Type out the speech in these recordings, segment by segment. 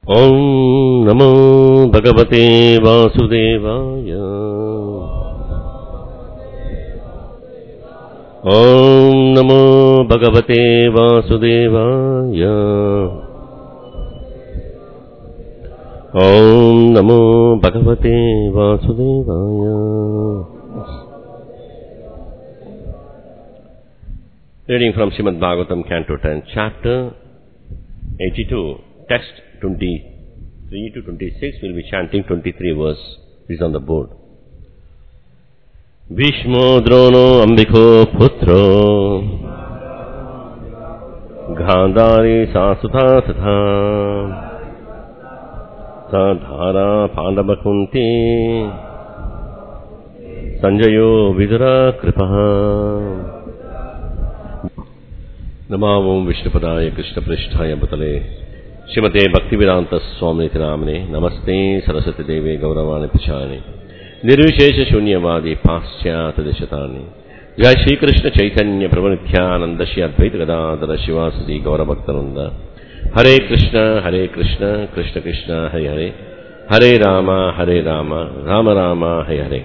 ఓం నమో భగవతే వాసుదేవాయ. ఓం నమో భగవతే వాసుదేవాయ. ఓం నమో భగవతే వాసుదేవాయ. Reading from Srimad Bhagavatam, Canto 10, Chapter 82, Text 23 to 26. We'll be chanting 23 verse. Is on the board. Bhishmo Drono Ambiko Putro Gandhari Sasuta Satha Sadhara Pandavakunti Sanjayo Vidura Kripaha. नमामो विष्णुपदाय कृष्णपृष्ठाय भूतले श्रीमते भक्तिवेदांत स्वामी नामने नमस्ते सरस्वती देवे गौरवाणी प्रचारिणे निर्विशेष शून्यवादी पाश्चात्य देशतानि. जय श्री कृष्ण चैतन्य प्रभु नित्यानंद श्री अद्वैत गदाधर शिवासदि गौरभक्तवृंद. हरे कृष्ण कृष्ण कृष्ण हरे हरे, हरे Ram Ram Ram Hare Hare.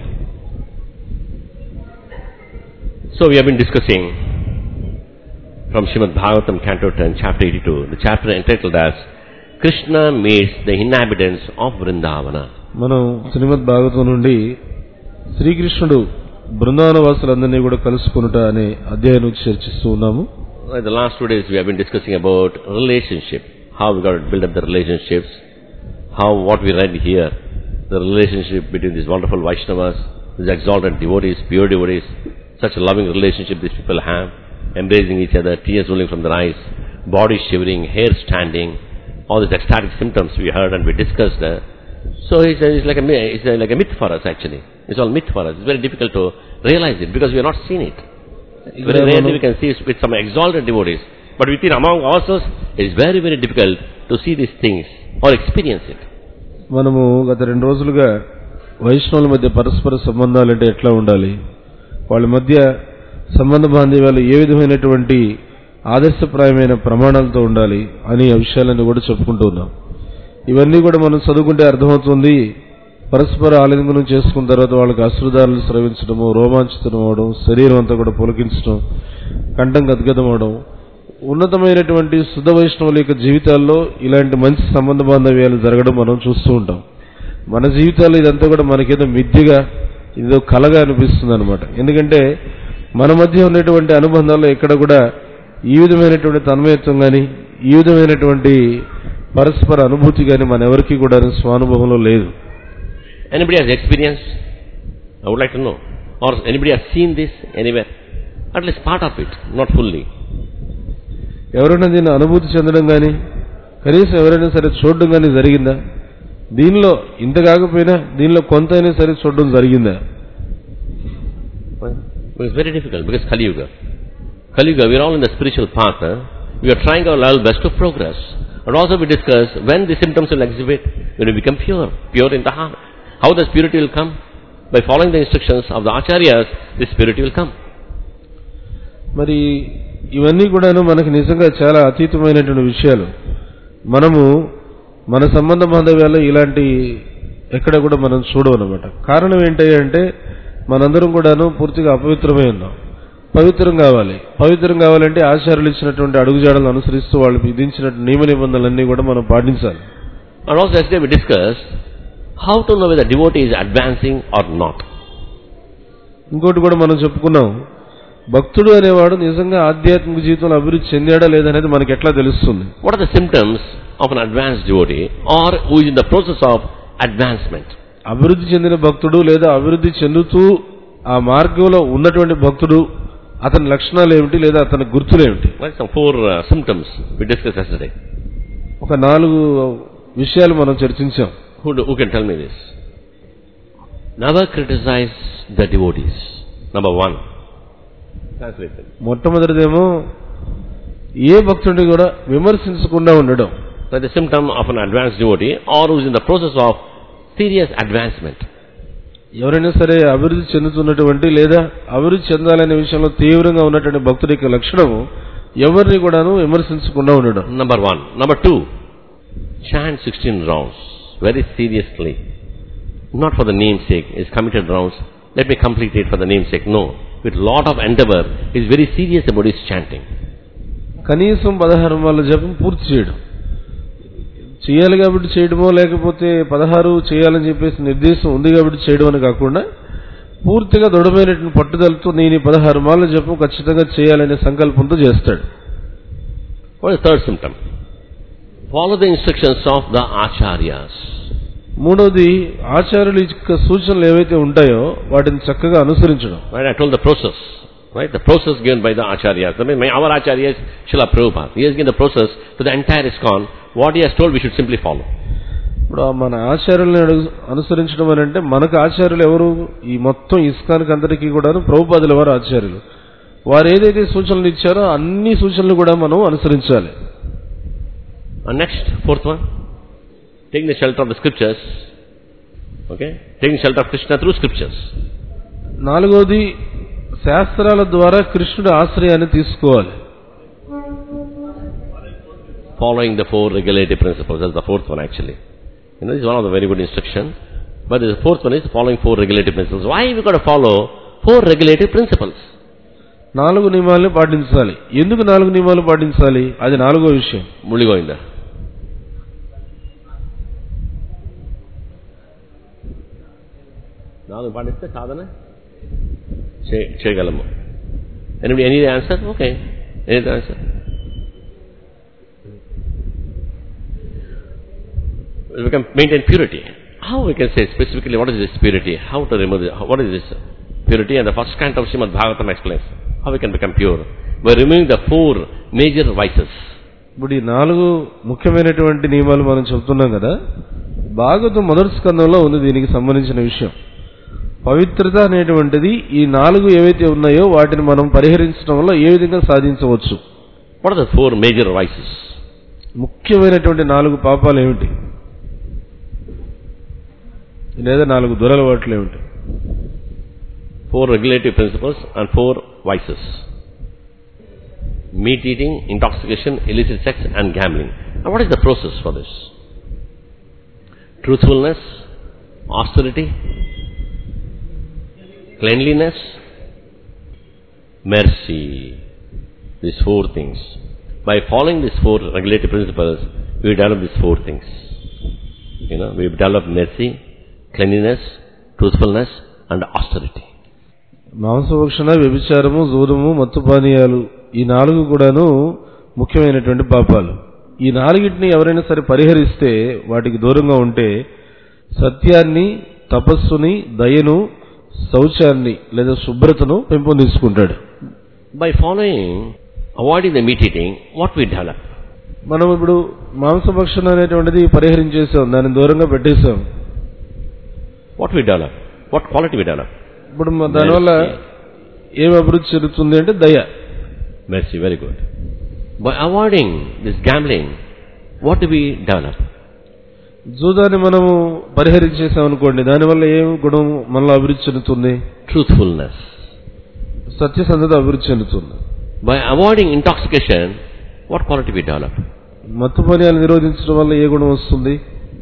So we have been discussing from Srimad Bhagavatam, Canto 10, Chapter 82, the chapter entitled as Krishna meets the inhabitants of Vrindavana. మనం శ్రీమద్ భాగవతం నుండి శ్రీకృష్ణుడు బృందావన వాసులందరినీ కూడా కలుసుకొనుట అనే అధ్యాయం నుంచి చర్చిస్తూ ఉన్నాము. The last 2 days we have been discussing about relationship, how we got to build up the relationships, what we read here, the relationship between these wonderful Vaishnavas, these exalted devotees, pure devotees, such a loving relationship these people have, embracing each other, tears rolling from their eyes, body shivering, hair standing, all these ecstatic symptoms we heard and we discussed. So it's like a myth for us actually. It's all myth for us. It's very difficult to realize it because we have not seen it. Very rarely we can see it with some exalted devotees. But within among ourselves, it's very, very difficult to see these things or experience it. మనము గత 2 రోజులుగా వైష్ణవుల మధ్య పరస్పర సంబంధాలు అంటే ఎట్లా ఉండాలి, వాళ్ళ మధ్య సంబంధ బాంధవ్యాలు ఏ విధమైనటువంటి ఆదర్శప్రాయమైన ప్రమాణాలతో ఉండాలి అని ఆ విషయాలన్నీ కూడా చెప్పుకుంటూ ఉన్నాం. ఇవన్నీ కూడా మనం చదువుకుంటే అర్థమవుతుంది. పరస్పర ఆలింగనం చేసుకున్న తర్వాత వాళ్ళకి అశ్రుధారాలు స్రవించడము, రోమాంచితం అవడం, శరీరం అంతా కూడా పులకించడం, కంఠం గద్గదం అవడం, ఉన్నతమైనటువంటి శుద్ధ వైష్ణవుల యొక్క జీవితాల్లో ఇలాంటి మంచి సంబంధ బాంధవ్యాలు జరగడం మనం చూస్తూ ఉంటాం. మన జీవితాల్లో ఇదంతా కూడా మనకేదో మిథ్యగా, ఇదో కలగా అనిపిస్తుంది అనమాట. ఎందుకంటే మన మధ్య ఉన్నటువంటి అనుబంధాల్లో ఎక్కడ కూడా ఈ విధమైనటువంటి తన్మయత్వం కానీ, ఈ విధమైనటువంటి పరస్పర అనుభూతి కానీ మన ఎవరికి కూడా స్వానుభవంలో లేదు. Anybody has experienced? I would like to know. Or anybody has seen this anywhere? At least part of it, not fully. ఎవరైనా దీన్ని అనుభూతి చెందడం కానీ, కనీసం ఎవరైనా సరే చూడడం కానీ జరిగిందా? దీనిలో ఇంత కాకపోయినా దీనిలో కొంత అయినా సరే చూడడం జరిగిందా? It's very difficult because Kali Yuga, we are all in the spiritual path. We are trying our level best to progress. And also we discuss when the symptoms will exhibit, when we become pure in the heart. How this purity will come? By following the instructions of the Acharyas, this purity will come. మరి ఇవన్నీ కూడాను మనకి నిజంగా చాలా అతీతమైనటువంటి విషయాలు. మనము మన సంబంధ బాంధవ్యాల్లో ఇలాంటి ఎక్కడ కూడా మనం చూడవన్నమాట. కారణం ఏంటంటే మనందరం కూడాను పూర్తిగా అపవిత్రమై ఉన్నాం. పవిత్రం కావాలంటే ఆచార్యులు ఇచ్చినటువంటి అడుగుజాడలను అనుసరిస్తూ వాళ్ళు విధించిన నియమ నిబంధనలన్నీ కూడా మనం పాటించాలి. And also yesterday we discussed how to know whether devotee is advancing or not. ఇంకోటి కూడా మనం చెప్పుకున్నాం, భక్తుడు అనేవాడు నిజంగా ఆధ్యాత్మిక జీవితంలో అభివృద్ధి చెందాడా లేదనేది మనకి ఎట్లా తెలుస్తుంది? What are the symptoms of an advanced devotee or who is in the process of advancement? అభివృద్ధి చెందిన భక్తుడు లేదా అభివృద్ధి చెందుతూ ఆ మార్గంలో ఉన్నటువంటి భక్తుడు, అతని లక్షణాలు ఏమిటి లేదా అతని గుర్తులు ఏమిటి? Some 4 symptoms we discussed yesterday. ఒక 4 విషయాలు మనం చర్చించాం. Who can tell me this? Never criticize the devotees. Number 1. Translation. మొట్టమొదటిదేమో ఏ భక్తుడిని కూడా విమర్శించకుండా ఉండడం. That's the symptom of an advanced devotee or who is in the process of serious advancement. ఎవరైనా సరే అభివృద్ధి చెందుతున్నటువంటి లేదా అభివృద్ధి చెందాలనే విషయంలో తీవ్రంగా ఉన్నటువంటి భక్తుడి యొక్క లక్షణము ఎవరిని కూడాను విమర్శించకుండా ఉండడం. Number 1. Number 2. chant 16 rounds very seriously, not for the namesake, is committed rounds, let me complete it for the namesake. No, with lot of endeavor, he is very serious about his chanting. కనీసం 16 మార్ల జపం పూర్తి చేయడం, చేయాలి కాబట్టి చేయడమో లేకపోతే 16 చేయాలని చెప్పేసి నిర్దేశం ఉంది కాబట్టి చేయడం అని కాకుండా పూర్తిగా దృఢమైనటువంటి పట్టుదలతో నేను 16 మార్ల జపం ఖచ్చితంగా చేయాలనే సంకల్పంతో చేస్తాడు. What is the third symptom? Follow the instructions of the acharyas. మూడోది ఆచార్యుల యొక్క సూచనలు ఏవైతే ఉంటాయో వాటిని చక్కగా అనుసరించడం. Right, I told the process. Right, the process given by the acharyas. I mean, our acharyas, Srila Prabhupada, he has given the process to the entire ISKCON. What he has told, we should simply follow. ఇప్పుడు మన ఆచార్యులను అనుసరించడం అని అంటే మనకు ఆచార్యులు ఎవరు? ఈ మొత్తం ఇస్కాన్కి అందరికీ కూడా ప్రభుపాదుల వారు ఆచార్యులు. వారు ఏదైతే సూచనలు ఇచ్చారో అన్ని సూచనలు కూడా మనం అనుసరించాలి. And next, fourth one, taking the shelter of the scriptures. Okay, taking shelter of Krishna through scriptures. నాలుగోది శాస్త్రాల ద్వారా కృష్ణుడి ఆశ్రయాన్ని తీసుకోవాలి. Following the 4 regulative principles. That's the fourth one actually. You know, this is one of the very good instruction. But the fourth one is following 4 regulative principles. Why we got to follow 4 regulative principles? 4 నియమాలను పాటించాలి. ఎందుకు 4 నియమాలు పాటించాలి? అది నాలుగో విషయం. ముళ్ళిగోయిందా? 4 పాటిస్తే సాధన చేయగలము. Any answer? Okay. Any answer? We can maintain purity. How we can say specifically what is this purity? How to remove it? What is this purity? And the first canto of Srimad Bhagavatam explains how we can become pure by removing the 4 major vices. ఇప్పుడు ఈ 4 ముఖ్యమైనటువంటి నియమాలు మనం చెప్తున్నాం కదా. భాగవతం మొదటి స్కందంలో ఉంది దీనికి సంబంధించిన విషయం. పవిత్రత అనేటువంటిది ఈ 4 ఏవైతే ఉన్నాయో వాటిని మనం పరిహరించడం వల్ల ఏ విధంగా సాధించవచ్చు? What are the 4 major vices? ముఖ్యమైనటువంటి 4 పాపాలు ఏమిటి? లేదా 4 దురలవాట్లు ఏమిటి? 4 regulative principles and 4 vices. Meat eating, intoxication, illicit sex and gambling. Now what is the process for this? Truthfulness, austerity, cleanliness, mercy. These 4 things. By following these 4 regulative principles, we develop these 4 things. You know, we develop mercy, cleanliness, truthfulness and austerity. మాంసభక్షణ, వ్యభిచారము, జూదము, మత్తుపానీయాలు ఈ 4 కూడాను ముఖ్యమైనటువంటి పాపాలు. ఈ 4టిని ఎవరైనా సరే పరిహరిస్తే, వాటికి దూరంగా ఉంటే సత్యాన్ని, తపస్సుని, దయను, శౌచాన్ని లేదా శుభ్రతను పెంపొందించుకుంటాడు. By avoiding the meat eating, what we develop? మనం ఇప్పుడు మాంసభక్షణ అనేటువంటిది పరిహరించేసాం, దాన్ని దూరంగా పెట్టేసాం. What we develop? What quality we develop? ఇప్పుడు దానివల్ల ఏం అభివృద్ధి చెందుతుంది అంటే దయ. Mercy, very good. By avoiding this gambling, what do we develop? జూదాన్ని మనము పరిహరించేసాం అనుకోండి, దానివల్ల ఏం గుణం మనలో అభివృద్ధి చెందుతుంది? Truthfulness. సత్యసంధత అభివృద్ధి చెందుతుంది. By avoiding intoxication, what quality we develop? మత్తుపానీయాలు నిరోధించడం వల్ల ఏ గుణం వస్తుంది?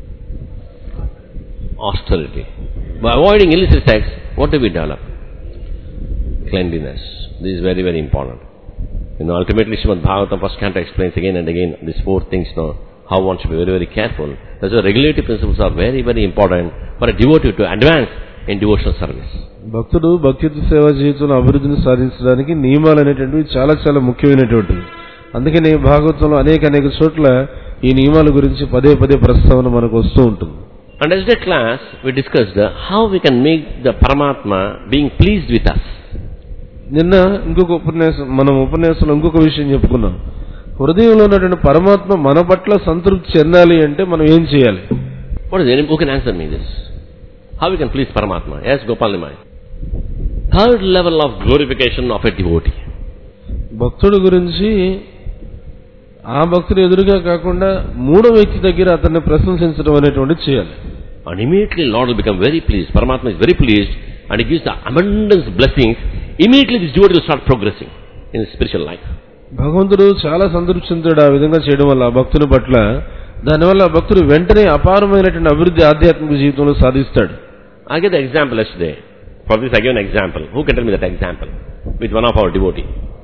Austerity. By avoiding illicit sex, what do we develop? Cleanliness. This is very, very important. You know, ultimately Srimad Bhagavatam first canto explains again and again these 4 things now, how one should be very, very careful. That's why regulative principles are very, very important for a devotee to advance in devotional service. భక్తుడు భక్తి సేవా జీవితంలో అభివృద్ధిని సాధించడానికి నియమాలు అనేటువంటివి చాలా చాలా ముఖ్యమైనటువంటివి. అందుకనే భాగవతంలో అనేక చోట్ల ఈ నియమాల గురించి పదే ప్రస్తావన మనకు వస్తూ ఉంటుంది. And as a class, we discussed how we can make the Paramatma being pleased with us. నిన్న మనం ఉపన్యాసంలో ఇంకొక విషయం చెప్పుకున్నాం. హృదయంలో ఉన్నటువంటి పరమాత్మ మన పట్ల సంతృప్తి చెందాలి అంటే మనం ఏం చేయాలి? What is it? Who can answer me this? How we can please Paramatma? Yes, Gopal Nimai. Third level of glorification of a devotee. భక్తుడి గురించి ఆ భక్తుడు ఎదురుగా కాకుండా మూడో వ్యక్తి దగ్గర అతన్ని ప్రశంసించడం అనేటువంటిది చేయాలి. And immediately Lord will become very pleased. Paramatma is very pleased and he gives the abundance blessings. Immediately this devotee will start progressing in his spiritual life. భగవంతుడు చాలా సంతృప్తి చెందుతాడు ఆ విధంగా చేయడం వల్ల. భక్తుని పట్ల దానివల్ల భక్తుడు వెంటనే అపారమైనటువంటి అభివృద్ధి ఆధ్యాత్మిక జీవితంలో సాధిస్తాడు. I get the example yesterday. For this I give an example. Who can tell me that example? With one of our devotee.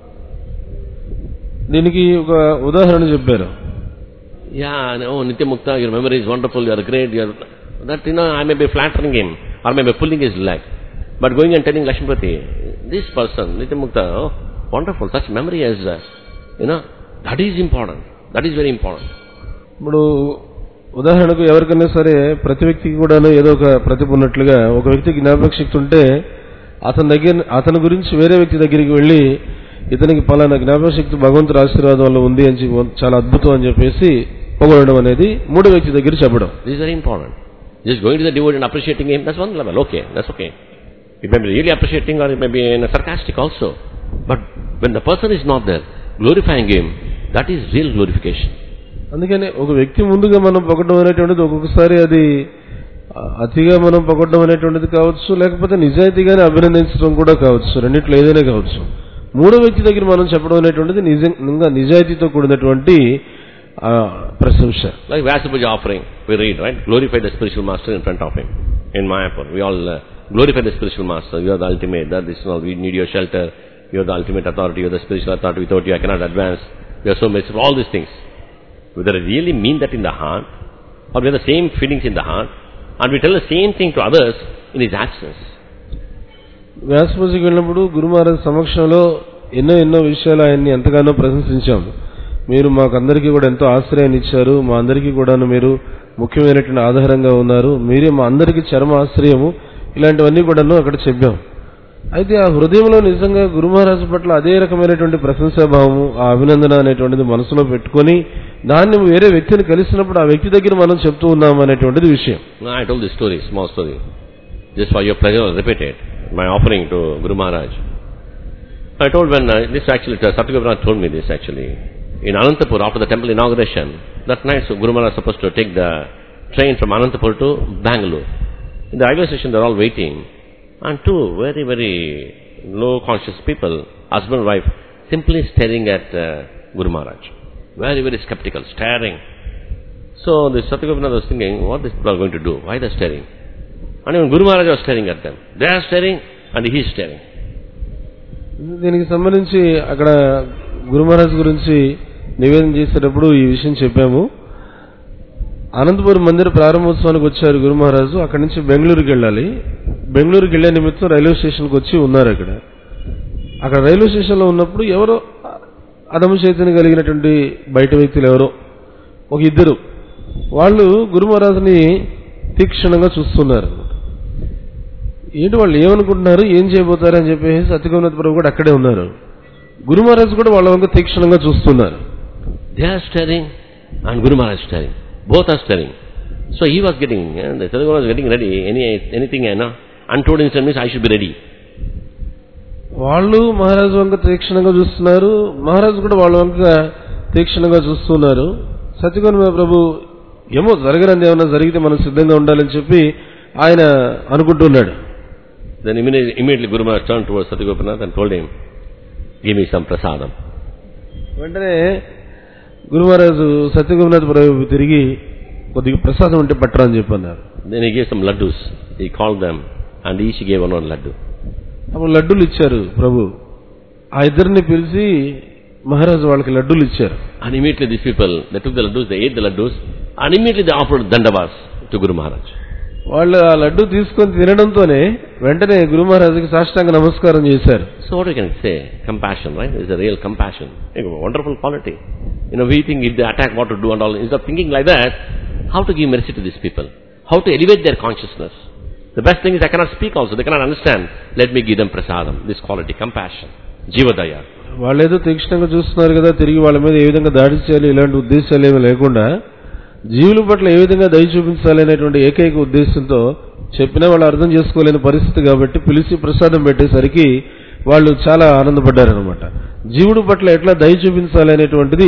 దీనికి ఒక ఉదాహరణ చెప్పారు. Yeah, oh Nityamukta, your memory is wonderful, you are great, you are... That, I may be flattering him, or may be pulling his leg. But going and telling Lakshmipati, this person, Nityamukta, oh, wonderful, such memory as, that is important. That is very important. ఇప్పుడు ఉదాహరణకు ఎవరికైనా సరే ప్రతి వ్యక్తికి కూడాను ఏదో ఒక ప్రతిభ ఉన్నట్లుగా ఒక వ్యక్తికి జ్ఞాపక శక్తి ఉంటే అతని గురించి వేరే వ్యక్తి దగ్గరికి వెళ్ళి ఇతనికి పలానా జ్ఞాపక శక్తి భగవంతుడి ఆశీర్వాదం వల్ల ఉంది అని చాలా అద్భుతం అని చెప్పేసి పొగడడం అనేది మూడో వ్యక్తి దగ్గర చెప్పడం. This is very important. Just going to the devotee and appreciating him, that's one level. Okay, that's okay. It may be really appreciating or it may be sarcastic also. But when the person is not there, glorifying him, that is real glorification. అందుకని ఒక వ్యక్తి ముందుగా మనం పొగడడం అనేటువంటిది ఒక్కొక్కసారి అది అతిగా మనం పొగడడం అనేటువంటిది కావచ్చు, లేకపోతే నిజాయితీగానే అభినందించడం కూడా కావచ్చు, రెండిట్లో ఏదైనా కావచ్చు. మూడో వ్యక్తి దగ్గర మనం చెప్పడం అనేటువంటిది నిజంగా నిజాయితీతో కూడినటువంటి ప్రశంస. Like Vyasapuja offering, we read, right? Glorify the spiritual master in front of him. In Mayapur, we all glorify the spiritual master. You are the ultimate, that is all, we need your shelter. You are the ultimate authority, you are the spiritual authority. Without you I cannot advance. You are so merciful, all these things. Whether I really mean that in the heart, or we have the same feelings in the heart, and we tell the same thing to others in his absence. వ్యాసపూజకి వెళ్ళినప్పుడు గురు మహారాజ్ సమక్షంలో ఎన్నో విషయాలు ఆయన్ని ఎంతగానో ప్రశంసించాము. మీరు మాకందరికీ కూడా ఎంతో ఆశ్రయాన్ని ఇచ్చారు, మా అందరికీ కూడాను మీరు ముఖ్యమైనటువంటి ఆధారంగా ఉన్నారు, మీరే మా అందరికీ చరమ ఆశ్రయము, ఇలాంటివన్నీ కూడాను అక్కడ చెప్పాం. అయితే ఆ హృదయంలో నిజంగా గురు మహారాజు పట్ల అదే రకమైనటువంటి ప్రశంసాభావము, ఆ అభినందన అనేటువంటిది మనసులో పెట్టుకొని దాన్ని వేరే వ్యక్తిని కలిసినప్పుడు ఆ వ్యక్తి దగ్గర మనం చెప్తూ ఉన్నాం అనేటువంటిది విషయం. I told this story, small story, just for your pleasure, I'll repeat it. My offering to Guru Maharaj. I told when this actually, Satyagopinath told me this actually. In Anantapur, after the temple inauguration, that night so Guru Maharaj was supposed to take the train from Anantapur to Bangalore. In the railway station, they're all waiting. And two very, very low conscious people, husband and wife, simply staring at Guru Maharaj. Very, very skeptical, staring. So the Satyagopinath was thinking, what these people are going to do? Why they're staring? And even Guru Maharaj was staring at them. They are staring and he is staring. దీనికి సంబంధించి అక్కడ గురు మహారాజ్ గురించి నివేదన చేసేటప్పుడు ఈ విషయం చెప్పాము. అనంతపురం మందిర ప్రారంభోత్సవానికి వచ్చారు గురు మహారాజు. అక్కడి నుంచి బెంగళూరుకి వెళ్ళాలి. బెంగళూరుకి వెళ్లే నిమిత్తం రైల్వే స్టేషన్కి వచ్చి ఉన్నారు. అక్కడ రైల్వే స్టేషన్లో ఉన్నప్పుడు ఎవరో అదము చైతన్యం కలిగినటువంటి బయట వ్యక్తులు ఎవరో ఒక ఇద్దరు వాళ్ళు గురు మహారాజుని తీక్షణంగా చూస్తున్నారు. ఏంటి వాళ్ళు ఏమనుకుంటున్నారు, ఏం చేయబోతారు అని చెప్పేసి సత్యగోవింద ప్రభు కూడా అక్కడే ఉన్నారు. గురు మహారాజ్ కూడా వాళ్ళ వంక తీక్షణంగా చూస్తున్నారు. They are staring and Guru Maharaj is staring. Both are staring. So he was getting, the Satyagopinath was getting ready. Anything untoward incident means I should be ready. వాళ్ళు మహారాజు వంక తీక్షణంగా చూస్తున్నారు, మహారాజు కూడా వాళ్ళ వంక తీక్షణంగా చూస్తున్నారు. సత్యగోవింద ప్రభు ఏమో జరగరంది, ఏమన్నా జరిగితే మనం సిద్ధంగా ఉండాలని చెప్పి ఆయన అనుకుంటున్నాడు. Then immediately Guru Maharaj turned towards Satyagopinath and told him, give me some prasadam. వెంటనే గురు మహారాజు సత్యగోవింద ప్రభు తిరిగి కొద్దిగా ప్రసాదం ఉంటే పట్టరా అని చెప్పన్నారు. Then he gave some laddus. He called them and each gave one laddu. అప్పుడు లడ్డూలు ఇచ్చారు ప్రభు. ఆ ఇద్దరిని పిలిచి మహారాజు వాళ్ళకి లడ్డూలు ఇచ్చారు. And immediately these people, they took the laddus, they ate the laddus and immediately they offered dandavas to Guru Maharaj. వాళ్ళు ఆ లడ్డు తీసుకొని తినడంతోనే వెంటనే గురు మహారాజుకి సాష్టాంగ నమస్కారం చేశారు. So what we can say? Compassion, right? It's a real compassion. A wonderful quality. We think if they attack what to do and all. Instead of thinking like that, how to give mercy to these people? How to elevate their consciousness? The best thing is I cannot speak also. They cannot understand. Let me give them prasadam. This quality, compassion, jivadaya. వాళ్ళేదో తీక్షణంగా చూస్తున్నారు కదా, తిరిగి వాళ్ళ మీద ఏ విధంగా దాడి చేయాలి ఇలాంటి ఉద్దేశాలు ఏమీ లేకుండా జీవుల పట్ల ఏ విధంగా దయ చూపించాలి అనేటువంటి ఏకైక ఉద్దేశంతో చెప్పినా వాళ్ళు అర్థం చేసుకోలేని పరిస్థితి కాబట్టి పిలిచి ప్రసాదం పెట్టేసరికి వాళ్ళు చాలా ఆనందపడ్డారనమాట. జీవుడు పట్ల ఎట్లా దయ చూపించాలి అనేటువంటిది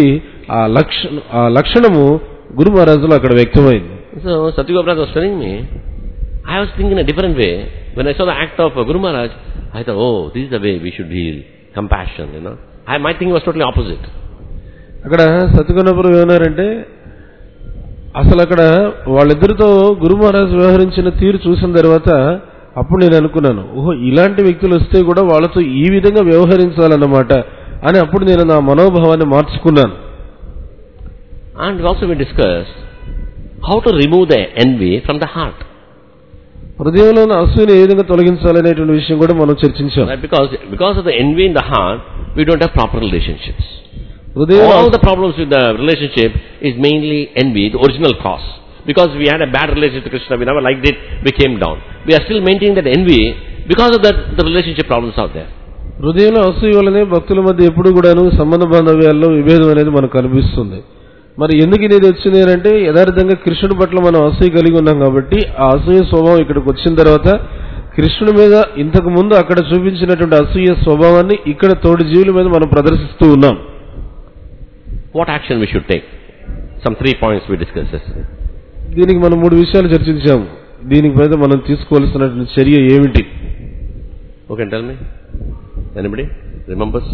ఆ లక్షణము గురు మహారాజులో అక్కడ వ్యక్తమైంది. So Satyagopinath was telling me, I was thinking in a different way. When I saw the act of Guru Maharaj, I thought, oh, this is the way we should deal. Compassion, My thinking was totally opposite. అక్కడ సత్యగోవింద ప్రభు ఏమన్నారంటే, అసలు అక్కడ వాళ్ళిద్దరితో గురు మహారాజ్ వ్యవహరించిన తీరు చూసిన తర్వాత అప్పుడు నేను అనుకున్నాను, ఓహో ఇలాంటి వ్యక్తులు వస్తే కూడా వాళ్ళతో ఈ విధంగా వ్యవహరించాలన్నమాట అని అప్పుడు నేను నా మనోభావాన్ని మార్చుకున్నాను. And also we discussed how to remove the envy from the heart. హృదయంలో ఉన్న అసూయని ఏ విధంగా తొలగించాలనేటువంటి విషయం కూడా మనం చర్చించాం. Right? Because of the envy in the heart, we don't have proper relationships. All the problems with the relationship is mainly envy, the original cause. Because we had a bad relationship with Krishna, we never liked it, we came down. We are still maintaining that envy, because of that the relationship problems are there. హృదయంలో అసూయ వల్లనే భక్తుల మధ్య ఎప్పుడు కూడాను సంబంధ బాంధవ్యాల్లో విభేదం అనేది మనకు కనిపిస్తుంది. మరి ఎందుకు ఇది వచ్చింది అంటే యథార్థంగా కృష్ణుడి పట్ల మనం అసూయ కలిగి ఉన్నాం కాబట్టి ఆ అసూయ స్వభావం ఇక్కడికి వచ్చిన తర్వాత కృష్ణుడి మీద ఇంతకు ముందు అక్కడ చూపించినటువంటి అసూయ స్వభావాన్ని ఇక్కడ తోటి జీవుల మీద మనం ప్రదర్శిస్తూ ఉన్నాం. What action we should take? Some 3 points we discussed this. దీనికి మనం 3 విషయాలు చర్చించాము. దీనికి మీద మనం తీసుకోవాల్సినటువంటి చర్య ఏమిటి? Who can tell me? Anybody remembers?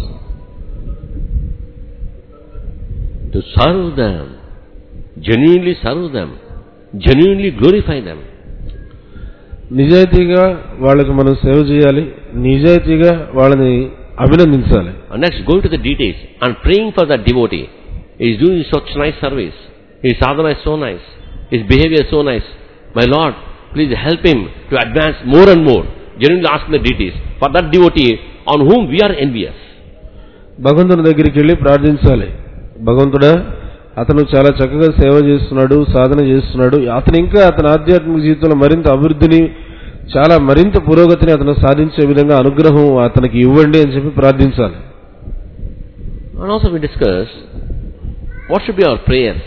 To serve them, genuinely serve them, genuinely glorify them. నిజాయితీగా వాళ్ళకి మనం సేవ చేయాలి, నిజాయితీగా వాళ్ళని అభినందించాలి. And next, going to the details and praying for that devotee. He is doing such nice service. His sadhana is so nice. His behavior is so nice. My Lord, please help him to advance more and more. Genuinely asking the deities for that devotee on whom we are envious. భగవంతుని దగ్గరికి వెళ్ళి ప్రార్థించాలి. భగవంతుడా, అతను చాలా చక్కగా సేవ చేస్తున్నాడు, సాధన చేస్తున్నాడు, అతను ఇంకా అతని ఆధ్యాత్మిక జీవితంలో మరింత అభివృద్ధిని, చాలా మరింత పురోగతిని అతను సాధించే విధంగా అనుగ్రహం అతనికి ఇవ్వండి అని చెప్పి ప్రార్థించాలి. And also we discussed what should be our prayers.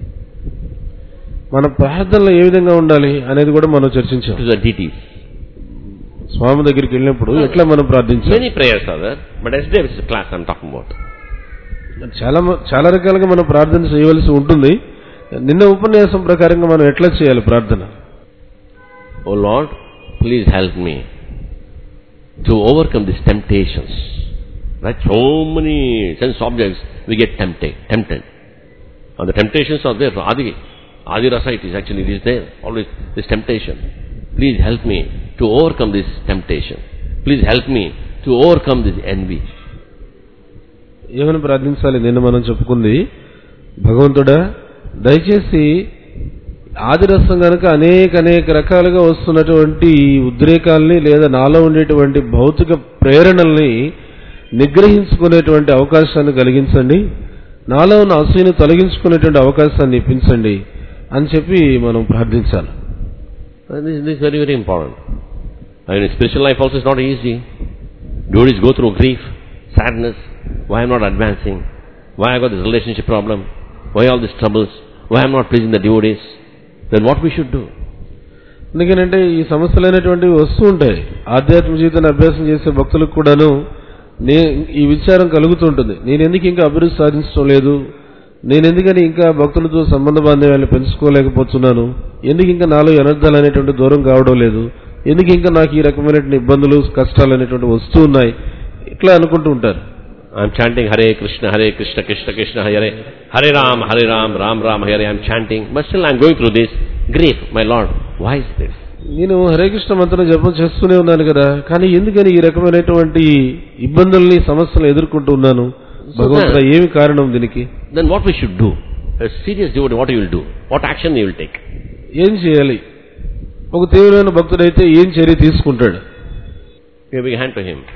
మన ప్రార్థనలో ఏ విధంగా ఉండాలి అనేది కూడా మనం చర్చించాం. To the deities. స్వామి దగ్గరికి వెళ్ళినప్పుడు ఎట్లా మనం ప్రార్థించాలి? Many prayers are there, but yesterday's class I'm talking about. చాలా రకాలుగా మనం ప్రార్థన చేయవలసి ఉంటుంది. నిన్న ఉపన్యాసం ప్రకారంగా మనం ఎట్లా చేయాలి ప్రార్థన? Oh Lord, please help me to overcome these temptations. Right? So many sense objects we get tempted. And the temptations are there. Adi rasa it is actually, it is there. Always this temptation. Please help me to overcome this temptation. Please help me to overcome this envy. ఏమని ప్రార్థించాలి? నిన్న మనం చెప్పుకుంది, భగవంతుడా దయచేసి ఆదిరసం కనుక అనేక రకాలుగా వస్తున్నటువంటి ఉద్రేకాల్ని లేదా నాలో ఉండేటువంటి భౌతిక ప్రేరణల్ని నిగ్రహించుకునేటువంటి అవకాశాన్ని కలిగించండి, నాలో ఉన్న అసూయను తొలగించుకునేటువంటి అవకాశాన్ని ఇప్పించండి అని చెప్పి మనం ప్రార్థించాలి. This is very, very important. I mean, spiritual life also is not easy. Devotees go through grief, sadness. Why I'm not advancing? Why I got this relationship problem? Why all these troubles? Why I'm not pleasing the devotees? Then what we should do? ఎందుకంటే ఈ సమస్యలు అనేటువంటివి వస్తూ ఉంటాయి. ఆధ్యాత్మిక జీవితాన్ని అభ్యాసం చేసే భక్తులకు కూడాను ఈ విచారం కలుగుతుంటుంది. నేను ఎందుకు ఇంకా అభివృద్ధి సాధించడం లేదు, నేను ఎందుకని ఇంకా భక్తులతో సంబంధ బాంధవ్యాలను పెంచుకోలేకపోతున్నాను, ఎందుకు ఇంకా నాలో అనర్థాలు అనేటువంటి దూరం కావడం లేదు, ఎందుకు ఇంకా నాకు ఈ రకమైనటువంటి ఇబ్బందులు కష్టాలు అనేటువంటి వస్తూ ఉన్నాయి, ఇట్లా అనుకుంటూ ఉంటారు. I'm chanting Hare Krishna, Krishna Krishna, Hare Ram, Ram Ram, Hare. I'm chanting, but still I'm going through this grief. My Lord, why is this? నేను హరే కృష్ణ మంత్రం జపం చేస్తూనే ఉన్నాను కదా, కానీ ఎందుకని ఈ రకమైనటువంటి ఇబ్బందుల్ని సమస్యలు ఎదుర్కొంటూ ఉన్నాను, భగవంతుడా ఏమి కారణం దీనికి? Then what we should do? A serious devotee, what you will do? What action you will take? ఏం చేయాలి? ఒక తీవ్రమైన భక్తుడైతే ఏం చర్య తీసుకుంటాడు? Give a hand to him.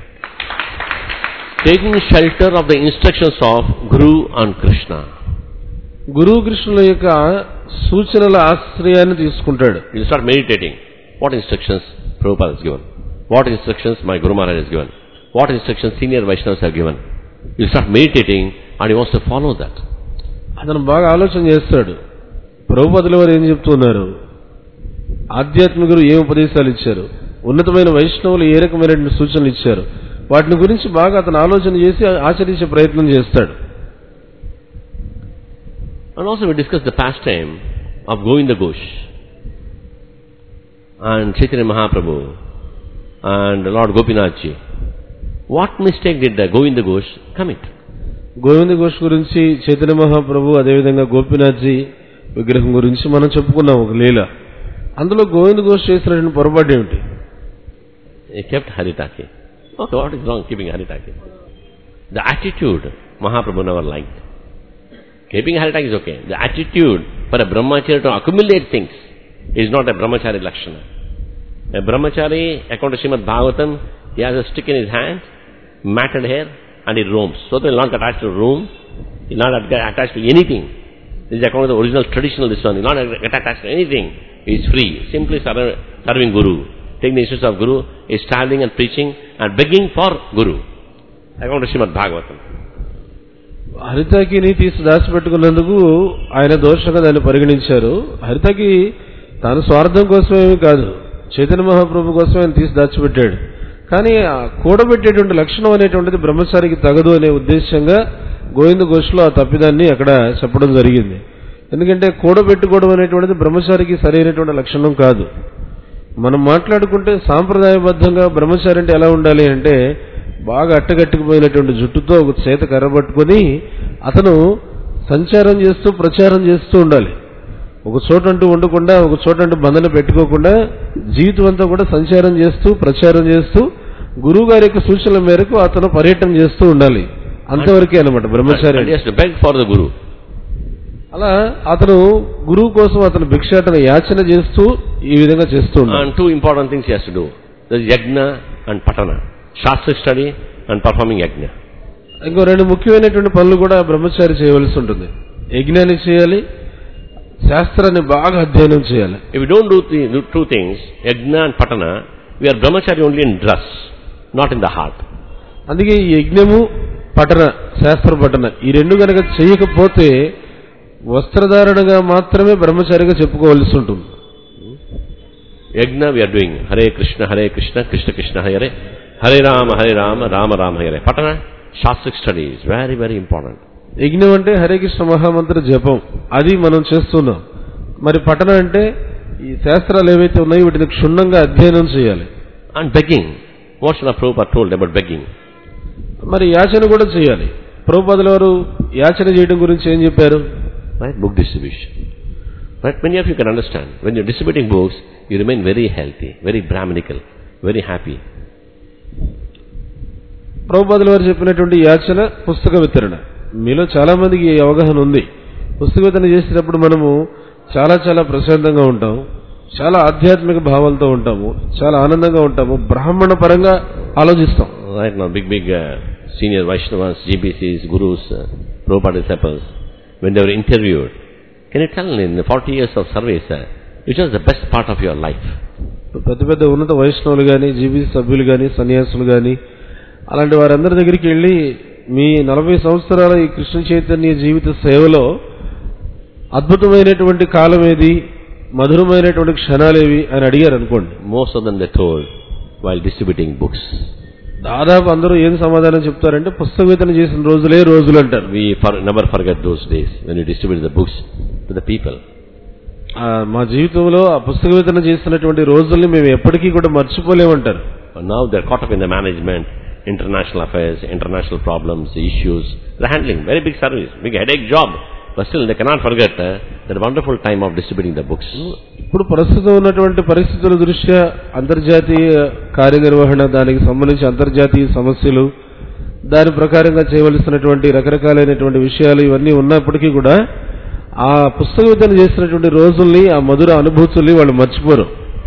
Taking shelter of the instructions of Guru and Krishna. గురు కృష్ణుల యొక్క సూచనల ఆశ్రయాన్ని తీసుకుంటాడు. You start meditating. What instructions Prabhupada has given? What instructions my Guru Maharaj has given? What instructions senior Vaishnavas have given? You start meditating and he wants to follow that. అతను బాగా ఆలోచన చేస్తాడు. ప్రభుపాదుల వారు ఏం చెప్తున్నారు, ఆధ్యాత్మికులు ఏం ఉపదేశాలు ఇచ్చారు, ఉన్నతమైన వైష్ణవులు ఏ రకమైన సూచనలు ఇచ్చారు, వాటిని గురించి బాగా అతను ఆలోచన చేసి ఆచరించే ప్రయత్నం చేస్తాడు. And also we discussed the pastime of Govinda Ghosh and Chaitanya Mahaprabhu and Lord Gopinath Ji. What mistake did the Govinda Ghosh commit? Govinda Ghosh గురించి చైతన్య మహాప్రభు, అదేవిధంగా గోపీనాథ్ జీ విగ్రహం గురించి మనం చెప్పుకున్నాం ఒక లీల. అందులో గోవింద ఘోష్ చేసినటువంటి పొరపాటు ఏమిటి? He kept Haritaki. Okay, what is wrong keeping Haritaki? The attitude Mahaprabhu never liked. Keeping Haritaki is okay. The attitude for a brahmachari to accumulate things is not a brahmachari lakshana. A brahmachari, according to Srimad Bhagavatam, he has a stick in his hand, matted hair, and he roams. So he will not attach to a room, he will not attach to anything. This is according to the original traditional this one. He will not get attached to anything. He is free, simply serving Guru. Taking the instructions of Guru, he is traveling and preaching and begging for Guru. According to Srimad Bhagavatam. హరితాకిని తీసి దాచిపెట్టుకున్నందుకు ఆయన దోషంగా దాన్ని పరిగణించారు. హరితాకి తాను స్వార్థం కోసమేమీ కాదు, చైతన్య మహాప్రభు కోసం ఆయన తీసి దాచిపెట్టాడు. కానీ కూడబెట్టేటువంటి లక్షణం అనేటువంటిది బ్రహ్మచారికి తగదు అనే ఉద్దేశంగా గోవింద ఘోష్లో ఆ తప్పిదాన్ని అక్కడ చెప్పడం జరిగింది. ఎందుకంటే కూడబెట్టుకోవడం అనేటువంటిది బ్రహ్మచారికి సరైనటువంటి లక్షణం కాదు. మనం మాట్లాడుకుంటే సాంప్రదాయబద్ధంగా బ్రహ్మచారి అంటే ఎలా ఉండాలి అంటే, బాగా అట్టగట్టుకుపోయినటువంటి జుట్టుతో ఒక చేత కర్ర పట్టుకుని అతను సంచారం చేస్తూ ప్రచారం చేస్తూ ఉండాలి. ఒక చోటంటూ ఉండకుండా, ఒక చోటంటూ బంధన పెట్టుకోకుండా జీవితం అంతా కూడా సంచారం చేస్తూ ప్రచారం చేస్తూ గురువు గారి యొక్క సూచనల మేరకు అతను పర్యటన చేస్తూ ఉండాలి. అంతవరకే అన్నమాట బ్రహ్మచారి. అలా అతను గురువు కోసం అతను భిక్షాటన యాచన చేస్తూ ఈ విధంగా చేస్తూ ఉన్నాడు. And two important things he has to do. There is yajna and patana. Shastra study and performing yajna. ఇంకో రెండు ముఖ్యమైనటువంటి పనులు కూడా బ్రహ్మచారి చేయవలసి ఉంటుంది. యజ్ఞాన్ని చేయాలి, శాస్త్రాన్ని బాగా అధ్యయనం చేయాలి. If we don't do two things, yajna and patana, we are brahmachari only in dress, not in the heart. అందుకే ఈ యజ్ఞము పఠన, శాస్త్ర పఠన ఈ రెండు కనుక చేయకపోతే వస్త్రధారణగా మాత్రమే బ్రహ్మచారిగా చెప్పుకోవాల్సి ఉంటుంది. Yajna we are doing Hare Krishna, Krishna Krishna Hare Hare Rama, Rama Rama Hare. Patana, Shastra study is very, very important. యజ్ఞం అంటే హరే కృష్ణ మహామంత్ర జపం, అది మనం చేస్తున్నాం. మరి పఠన అంటే ఈ శాస్త్రాలు ఏవైతే ఉన్నాయో వీటిని క్షుణ్ణంగా అధ్యయనం చేయాలి. And begging. What Srila Prabhupada told about begging? మరి యాచన కూడా చేయాలి. ప్రభుపాదుల వారు యాచన చేయడం గురించి ఏం చెప్పారు? Right, book distribution. Right, many of you can understand. When you're distributing books, you remain very healthy, very brahminical, very happy. ప్రభుపాదుల వారు చెప్పినటువంటి యాచన, పుస్తక వితరణ, మీలో చాలా మందికి ఈ అవగాహన ఉంది. పుస్తక వితరణ చేసేటప్పుడు మనము చాలా చాలా ప్రశాంతంగా ఉంటాం, చాలా ఆధ్యాత్మిక భావాలతో ఉంటాము, చాలా ఆనందంగా ఉంటాము, బ్రాహ్మణ పరంగా ఆలోచిస్తాం. Right now, big senior Vaishnavas, GBCs, Gurus, Prabhupada disciples, when they were interviewed, can you tell in the 40 years of service, which was the best part of your life? పెద్ద పెద్ద ఉన్నత వైష్ణవులు కానీ, జీబీసీ సభ్యులు కానీ, సన్యాసులు కానీ, అలాంటి వారందరి దగ్గరికి వెళ్ళి మీ 40 సంవత్సరాల ఈ కృష్ణ చైతన్య జీవిత సేవలో అద్భుతమైనటువంటి కాలం ఏది, మధురమైనటువంటి క్షణాలేవి అని అడిగారు అనుకోండి. Most of them they told while distributing books. దాదాపు అందరూ ఏం సమాధానం చెప్తారంటే పుస్తక వితరణ చేసిన రోజులే రోజులు అంటారు. We never forget those days when we distributed the books to the people. మా జీవితంలో ఆ పుస్తక వితరణ చేసినటువంటి రోజుల్ని మేము ఎప్పటికీ కూడా మర్చిపోలేమంటారు. Now they're caught up in the management, international affairs, international problems, issues. They're handling very big service, big headache job. But still they cannot forget that wonderful time of distributing the books. ఇప్పుడు ప్రస్తుతం ఉన్నటువంటి పరిస్థితుల దృష్ట్యా అంతర్జాతీయ కార్యనిర్వహణ, దానికి సంబంధించి అంతర్జాతీయ సమస్యలు, దాని ప్రకారంగా చేయవలసినటువంటి రకరకాలైనటువంటి విషయాలు ఇవన్నీ ఉన్నప్పటికీ కూడా ఆ పుస్తక వితరణ చేసినటువంటి రోజుల్ని, ఆ మధుర అనుభూతుల్ని వాళ్ళు మర్చిపోరు.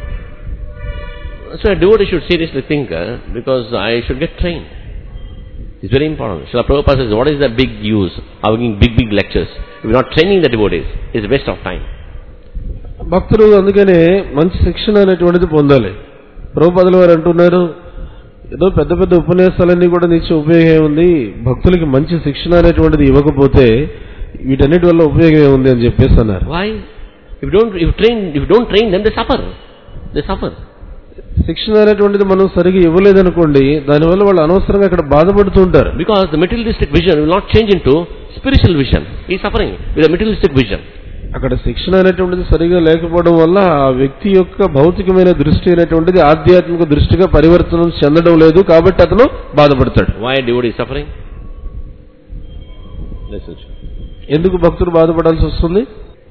So a devotee should seriously think, because I should get trained. It's very important. Srila Prabhupada says, what is the big use of giving big lectures? If you're not training the devotees, it's a waste of time. భక్తులు అందుకనే మంచి శిక్షణ అనేటువంటిది పొందాలి. ప్రభుపాదుల వారు అంటున్నారు, ఏదో పెద్ద పెద్ద ఉపన్యాసాలన్నీ కూడా నిత్య ఉపయోగం ఉంది, భక్తులకి మంచి శిక్షణ అనేటువంటిది ఇవ్వకపోతే వీటన్నిటి వల్ల ఉపయోగం ఏముంది అని చెప్పేసి అన్నారు. Why? If you don't train them, they suffer. శిక్షణ అనేటువంటిది మనం సరిగా ఇవ్వలేదనుకోండి, దానివల్ల వాళ్ళు అనవసరంగా అక్కడ బాధపడుతూ ఉంటారు. Because the materialistic vision will not change into spiritual vision. He is suffering with a materialistic vision. అక్కడ శిక్షణ అనేటువంటిది సరిగా లేకపోవడం వల్ల ఆ వ్యక్తి యొక్క భౌతికమైన దృష్టి అనేటువంటిది ఆధ్యాత్మిక దృష్టిగా పరివర్తనం చెందడం లేదు, కాబట్టి అతను బాధపడతాడు. Why devotee is suffering? ఎందుకు భక్తుడు బాధపడాల్సి వస్తుంది?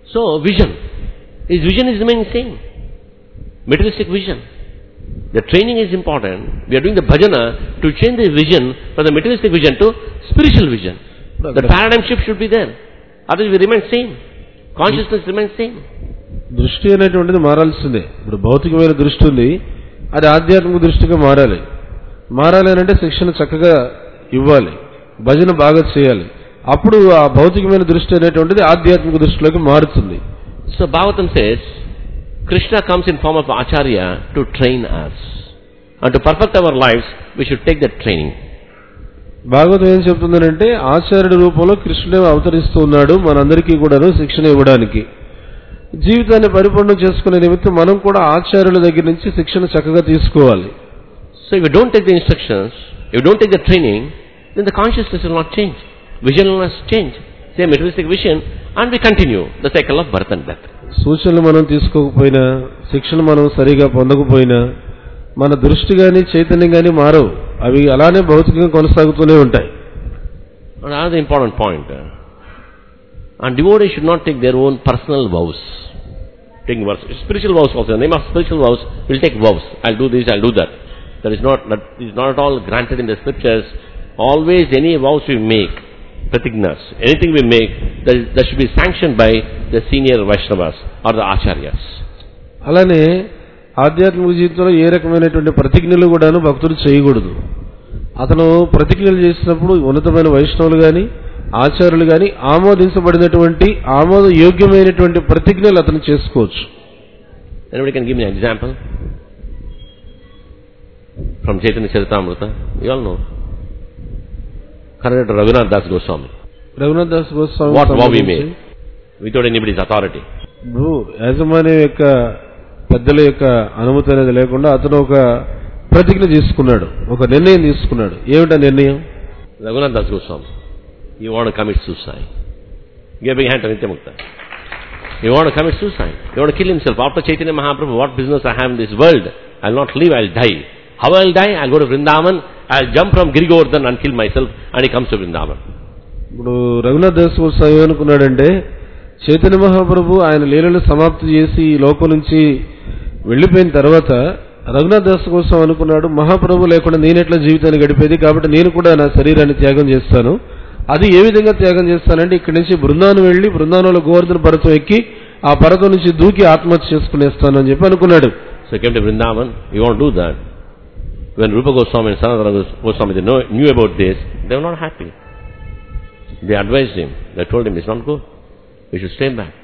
So, vision. His vision is remaining same. Materialistic vision. The training is important. We are doing the bhajana to change the vision from the materialistic vision to spiritual vision. The paradigm shift should be there. Otherwise we remain same. Consciousness remains same. దృష్టి అనేటువంటిది మారాల్సిందే. ఇప్పుడు భౌతికమైన దృష్టి ఉంది, అది ఆధ్యాత్మిక దృష్టిగా మారాలి. మారాలి అంటే శిక్షణ చక్కగా ఇవ్వాలి, భజన బాగా చేయాలి. అప్పుడు ఆ భౌతికమైన దృష్టి అనేటువంటిది ఆధ్యాత్మిక దృష్టిలోకి మారుతుంది. So Bhagavatam says, Krishna comes in form of Acharya to train us. And to perfect our lives, we should take that training. Bhagavatam ఏం చెప్తుందంటే ఆచార్యుడి రూపంలో కృష్ణుడే అవతరిస్తూ ఉన్నాడు మనందరికీ కూడా శిక్షణ ఇవ్వడానికి. జీవితాన్ని పరిపూర్ణం చేసుకునే నిమిత్తం మనం కూడా ఆచార్యుల దగ్గర నుంచి శిక్షణ చక్కగా తీసుకోవాలి. So if you don't take the instructions, if you don't take the training, then the consciousness will not change. Vision will not change. Same materialistic vision, and we continue the cycle of birth and death. సూచనలు మనం తీసుకోకపోయినా, శిక్షణ మనం సరిగా పొందకపోయినా మన దృష్టి గాని చైతన్యం గాని మారవు. అవి అలానే భౌతికంగా కొనసాగుతూనే ఉంటాయి. Another important point. And devotees should not take their own personal vows. Taking vows, spiritual vows also. In the name of spiritual vows, we'll take vows. I'll do this, I'll do that. That is not at all granted in the scriptures. Always any vows we make, pratignas, anything we make, that should be sanctioned by the senior Vaishnavas or the Acharyas. అలానే ఆధ్యాత్మిక జీవితంలో ఏ రకమైనటువంటి ప్రతిజ్ఞలు కూడాను భక్తులు చేయకూడదు. అతను ప్రతిజ్ఞలు చేసినప్పుడు ఉన్నతమైన వైష్ణవులు గాని ఆచార్యులు గాని ఆమోదించబడినటువంటి ఆమోదయోగ్యమైనటువంటి ప్రతిజ్ఞలు అతను చేసుకోవచ్చు. Anybody can give me an example from Chaitanya Charitamrita? You all know. Connected to Raghunath Das Goswami. Raghunath Das Goswami. What vow we made without anybody's authority? యాజమాన్యం యొక్క పెద్దల యొక్క అనుమతి అనేది లేకుండా అతను ఒక ప్రతిజ్ఞ తీసుకున్నాడు, ఒక నిర్ణయం తీసుకున్నాడు. ఏమిటా నిర్ణయం? Raghunath Das Goswami, you want to commit suicide. Give a big hand to Nityamukta. You want to commit suicide. You want to kill himself. After Chaitanya Mahaprabhu, what business I have in this world? I'll not live, I'll die. How I'll die? I'll go to Vrindavan, I'll jump from Girigordhan and kill myself, and he comes to Vrindavan. ఇప్పుడు రఘునాథ్ దాస్ గోస్వామి ఏమనుకున్నాడంటే చైతన్య మహాప్రభు ఆయన లీలలు సమాప్తి చేసి ఈ లోకం నుంచి వెళ్లిపోయిన తర్వాత రఘునాథ్ దాస్ గోస్వామి అనుకున్నాడు, మహాప్రభు లేకుండా నేనెట్లా జీవితాన్ని గడిపేది, కాబట్టి నేను కూడా నా శరీరాన్ని త్యాగం చేస్తాను. అది ఏ విధంగా త్యాగం చేస్తానంటే ఇక్కడి నుంచి బృందావనం వెళ్లి బృందావనంలో గోవర్ధన పర్వతం ఎక్కి ఆ పర్వతం నుంచి దూకి ఆత్మహత్య చేసుకునేస్తాను అని చెప్పి అనుకున్నాడు. So he came to Vrindavan. You want to do that? When Rupa Goswami and Sanatana Goswami knew about this, they were not happy. They advised him. They told him it's not good. You should stay back.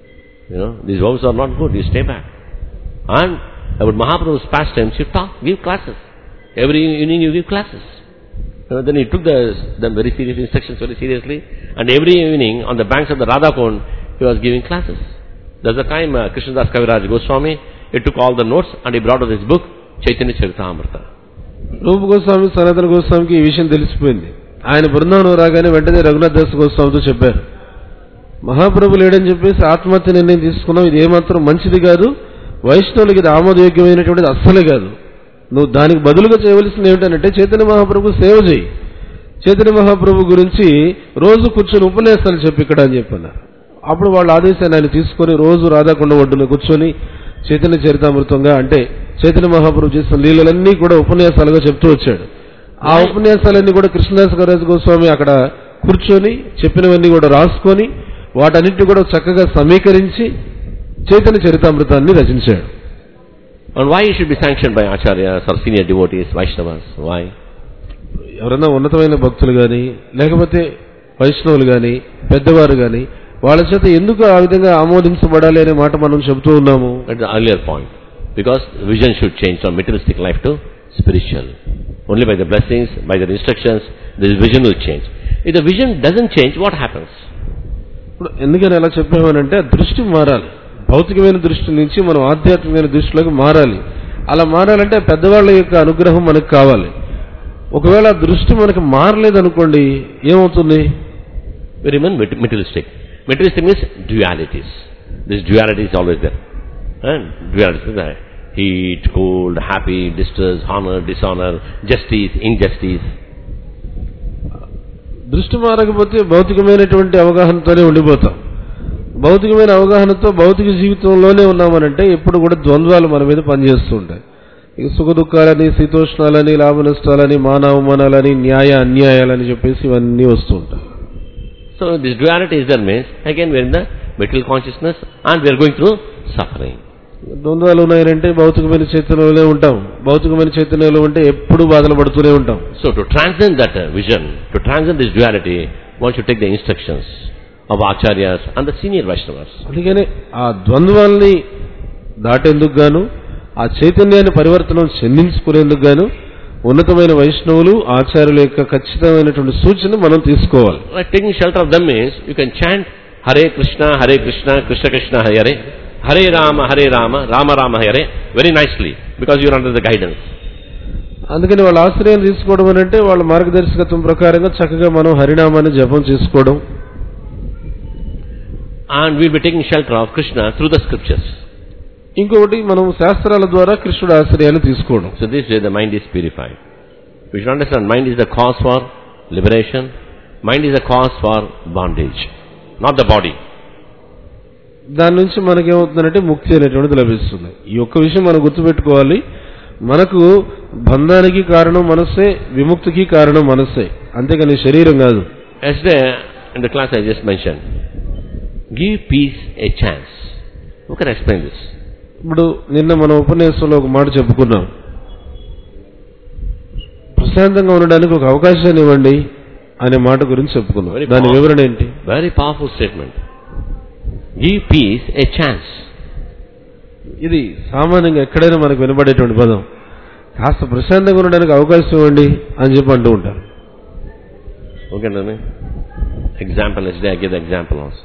These vows are not good. You stay back. And about Mahaprabhu's pastimes, you talk, give classes. Every evening you give classes. Then he took them very serious instructions very seriously. And every evening on the banks of the Radha Kund, he was giving classes. There's a time Krishnadas Kaviraj Goswami, he took all the notes and he brought out his book, Chaitanya Charitamrita. రూప గోస్వామి సనాతన గోస్వామికి ఈ విషయం తెలిసిపోయింది. ఆయన బృందావనం రాగానే వెంటనే రఘునాథ్ దాస్ గోస్వామితో చెప్పారు, మహాప్రభు లేడని చెప్పేసి ఆత్మహత్య నిర్ణయం తీసుకున్నాం, ఇది ఏమాత్రం మంచిది కాదు, వైష్ణవులకి ఇది ఆమోదయోగ్యమైనటువంటిది అస్సలే కాదు. నువ్వు దానికి బదులుగా చేయవలసింది ఏమిటంటే చైతన్య మహాప్రభు సేవ చేయి, చైతన్య మహాప్రభు గురించి రోజు కూర్చొని ఉపన్యాసాలు చెప్పి ఇక్కడ అని చెప్పన్నారు. అప్పుడు వాళ్ళ ఆదేశాన్ని ఆయన తీసుకొని రోజు రాధాకొండ ఒడ్డున కూర్చొని చైతన్య చరితామృతంగా అంటే చైతన్య మహాప్రభు చేసిన లీలలన్నీ కూడా ఉపన్యాసాలుగా చెప్తూ వచ్చాడు. ఆ ఉపన్యాసాలన్నీ కూడా కృష్ణదాస్ కవిరాజ్ గోస్వామి అక్కడ కూర్చొని చెప్పినవన్నీ కూడా రాసుకొని వాటన్నిటిని కూడా చక్కగా సమీకరించి చైతన్య చరితామృతాన్ని రచించాడు. And why it should be sanctioned by acharyas or senior devotees, Vaishnavas? Why? ఎవరైనా ఉన్నతమైన భక్తులు గాని లేకపోతే వైష్ణవులు గాని పెద్దవారు గాని వాళ్ళ చేత ఎందుకు ఆ విధంగా ఆమోదించబడాలి అనే మాట మనం చెబుతూ ఉన్నాము. That's the earlier point. Because vision should change from materialistic life to spiritual. Only by the blessings, by the instructions, this vision will change. If the vision doesn't change, what happens? ఎందుకని అలా చెప్పామనంటే దృష్టి మారాలి. భౌతికమైన దృష్టి నుంచి మనం ఆధ్యాత్మికమైన దృష్టిలోకి మారాలి. అలా మారాలంటే పెద్దవాళ్ళ యొక్క అనుగ్రహం మనకు కావాలి. ఒకవేళ దృష్టి మనకు మారలేదనుకోండి ఏమవుతుంది? We remain materialistic. Materialistic means dualities. This duality is always there. And duality is there. Heat, cold, happy, distress, honor, dishonor, justice, injustice. దృష్టి మారకపోతే భౌతికమైనటువంటి అవగాహనతోనే ఉండిపోతాం. భౌతికమైన అవగాహనతో భౌతిక జీవితంలోనే ఉన్నామనంటే ఎప్పుడు కూడా ద్వంద్వాలు మన మీద పనిచేస్తూ ఉంటాయి. ఇక సుఖ దుఃఖాలని, శీతోష్ణాలని, లాభ నష్టాలని, మాన అవమానాలని, న్యాయ అన్యాయాలని చెప్పేసి ఇవన్నీ వస్తూ ఉంటాయి. So this duality is there means, again we are in the material consciousness and we are going through suffering. ద్వంద్వాలు ఉన్నాయంటే భౌతికమైన చైతన్యంలో ఉంటాం. భౌతికమైన చైతన్యంలో ఉంటే ఎప్పుడు బాధలు పడుతూనే ఉంటాం. So to transcend that vision, to transcend this duality, one should take the instructions of Acharyas and the senior Vaishnavas. అందుకనే ఆ ద్వంద్వాల్ని దాటేందుకు గాను, ఆ చైతన్యాన్ని పరివర్తనం చెందించుకునేందుకు గాను ఉన్నతమైన వైష్ణవులు, ఆచార్యుల యొక్క ఖచ్చితమైనటువంటి సూచన మనం తీసుకోవాలి. Like taking shelter of them means you can chant Hare Krishna, Krishna Krishna Hare Hare, Hare Rama, Rama Rama Hare very nicely because you are under the guidance. అందుకని వాళ్ళ ఆశ్రయం తీసుకోవడం అని అంటే వాళ్ళ మార్గదర్శకత్వం ప్రకారంగా చక్కగా మనం హరినామాన్ని జపం చేసుకోవడం. And we will be taking shelter of Krishna through the scriptures. ఇంకొకటి మనం శాస్త్రాల ద్వారా కృష్ణుడి ఆశ్రయాన్ని తీసుకోవడం. So this way the mind is purified. We should understand mind is the cause for liberation. Mind is the cause for bondage, not the body. దాని నుంచి మనకేమవుతుందంటే ముక్తి అనేటువంటిది లభిస్తుంది. ఈ ఒక్క విషయం మనం గుర్తుపెట్టుకోవాలి. మనకు బంధానికి కారణం మనస్సే, విముక్తికి కారణం మనస్సే, అంతేకాని శరీరం కాదు. Yesterday in the class I just mentioned, give peace a chance. Who can explain this? ఇప్పుడు నిన్న మన ఉపన్యాసంలో ఒక మాట చెప్పుకున్నాం. ప్రశాంతంగా ఉండడానికి ఒక అవకాశాన్ని ఇవ్వండి అనే మాట గురించి చెప్పుకున్నాం. దాని వివరణ ఏంటి? Very powerful statement. Give peace a chance. ఇది సామాన్యంగా ఎక్కడైనా మనకు వినబడేటువంటి పదం. కాస్త ప్రశాంతంగా ఉండడానికి అవకాశం ఇవ్వండి అని చెప్పి అంటూ ఉంటారు. Okay, Nani? Example, yesterday I gave the example also.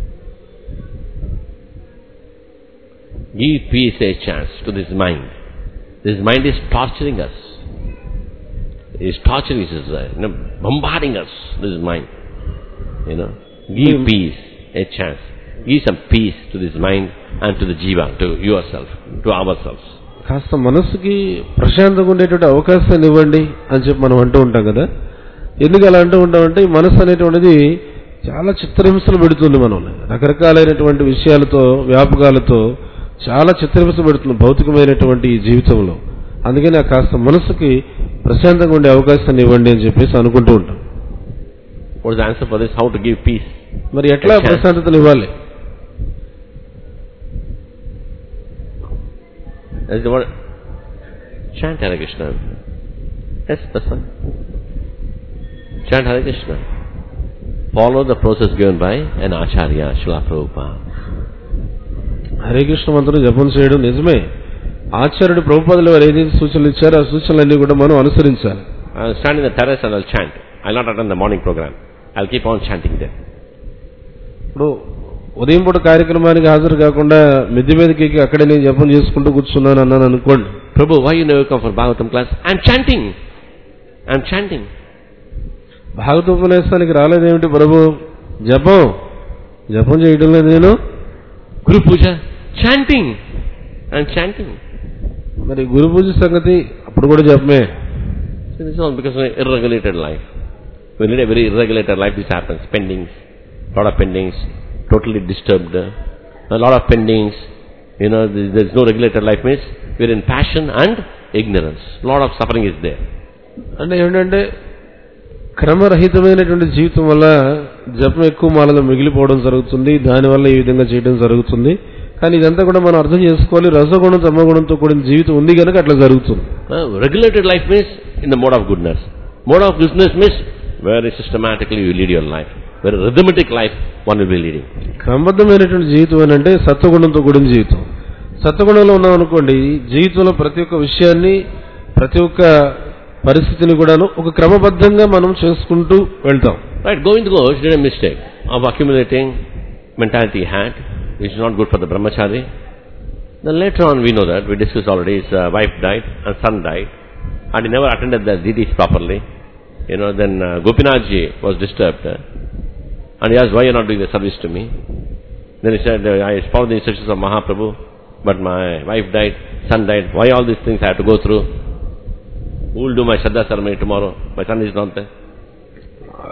Give peace a chance to this mind. This mind is torturing us. It is torturing us, bombarding us, this mind. Give peace a chance. Give some peace to this mind and to the jiva, to yourself, to ourselves. కాస్త మనసుకి ప్రశాంతంగా ఉండేటువంటి అవకాశాన్ని ఇవ్వండి అని చెప్పి మనం అంటూ ఉంటాం కదా. ఎందుకు అలా అంటూ ఉంటామంటే ఈ మనసు అనేటువంటిది చాలా చిత్రహింసలు పెడుతుంది. మనం రకరకాలైనటువంటి విషయాలతో, వ్యాపకాలతో చాలా చిత్రహింస పెడుతుంది భౌతికమైనటువంటి ఈ జీవితంలో. అందుకని ఆ కాస్త మనసుకి ప్రశాంతంగా ఉండే అవకాశాన్ని ఇవ్వండి అని చెప్పేసి అనుకుంటూ ఉంటాం. What is the answer for this? How to give peace? మరి ఎట్లా ప్రశాంతతను ఇవ్వాలి? That's the word. Chant Hare Krishna. Yes, that's fine. Chant Hare Krishna. Follow the process given by an Acharya, Srila Prabhupada. Hare Krishna మంత్రం జపం చేయడం నిజమే. ఆచార్యుడు ప్రభుపాదులు వారు ఏదైతే సూచనలు ఇచ్చారో ఆ సూచనలన్నీ కూడా మనం అనుసరించాలి. I'll stand in the terrace and I'll chant. I'll not attend the morning program. I'll keep on chanting there. ఇప్పుడు ఉదయం పూట కార్యక్రమానికి హాజరు కాకుండా మిద్దె మీదకి ఎక్కి అక్కడే నేను జపం చేసుకుంటూ కూర్చున్నాను అన్నాను అనుకోండి. Prabhu, why you never come for Bhagavatam class? I'm chanting. భాగవత ఉపన్యాసానికి రాలేదేమిటి ప్రభు? జపం చేయడం లేదు నేను. Guru Puja, chanting. I'm chanting. మరి గురు పూజ సంగతి అప్పుడు కూడా జపమే. So this is all because of an irregulated life. We lead a very irregulated life. This happens. Pendings, lot of pendings, totally disturbed. A lot of pendings. There's no regulated life means we're in passion and ignorance. Lot of suffering is there. అంటే ఏంటంటే క్రమరహితమైనటువంటి జీవితం వల్ల జపం ఎక్కువ మాలలో మిగిలిపోవడం జరుగుతుంది. దానివల్ల ఈ విధంగా చేయడం జరుగుతుంది. కానీ ఇదంతా కూడా మనం అర్థం చేసుకోవాలి. రసగుణం తమగుణంతో కూడిన జీవితం ఉంది కనుక అట్లా జరుగుతుంది. Regulated life means in the mode of goodness. Mode of goodness means very systematically you lead your life. Very rhythmic life one will be leading. క్రమబద్ధమైనటువంటి జీవితం అని అంటే సత్వగుణంతో కూడిన జీవితం. సత్వగుణంలో ఉన్నాం అనుకోండి, జీవితంలో ప్రతి ఒక్క విషయాన్ని, ప్రతి ఒక్క పరిస్థితిని కూడాను ఒక క్రమబద్ధంగా మనం చేసుకుంటూ వెళ్తాం. Right, Govinda Ghosh did a mistake of accumulating mentality he had, which is not good for the brahmachari. Then later on we know that, we discussed already, his wife died and son died and he never attended the deities properly. Then Gopinathji was disturbed and he asked, why you are not doing the service to me? Then he said, I followed the instructions of Mahaprabhu, but my wife died, son died, why all these things I have to go through? Who will do my Shraddha ceremony tomorrow? My son is not there.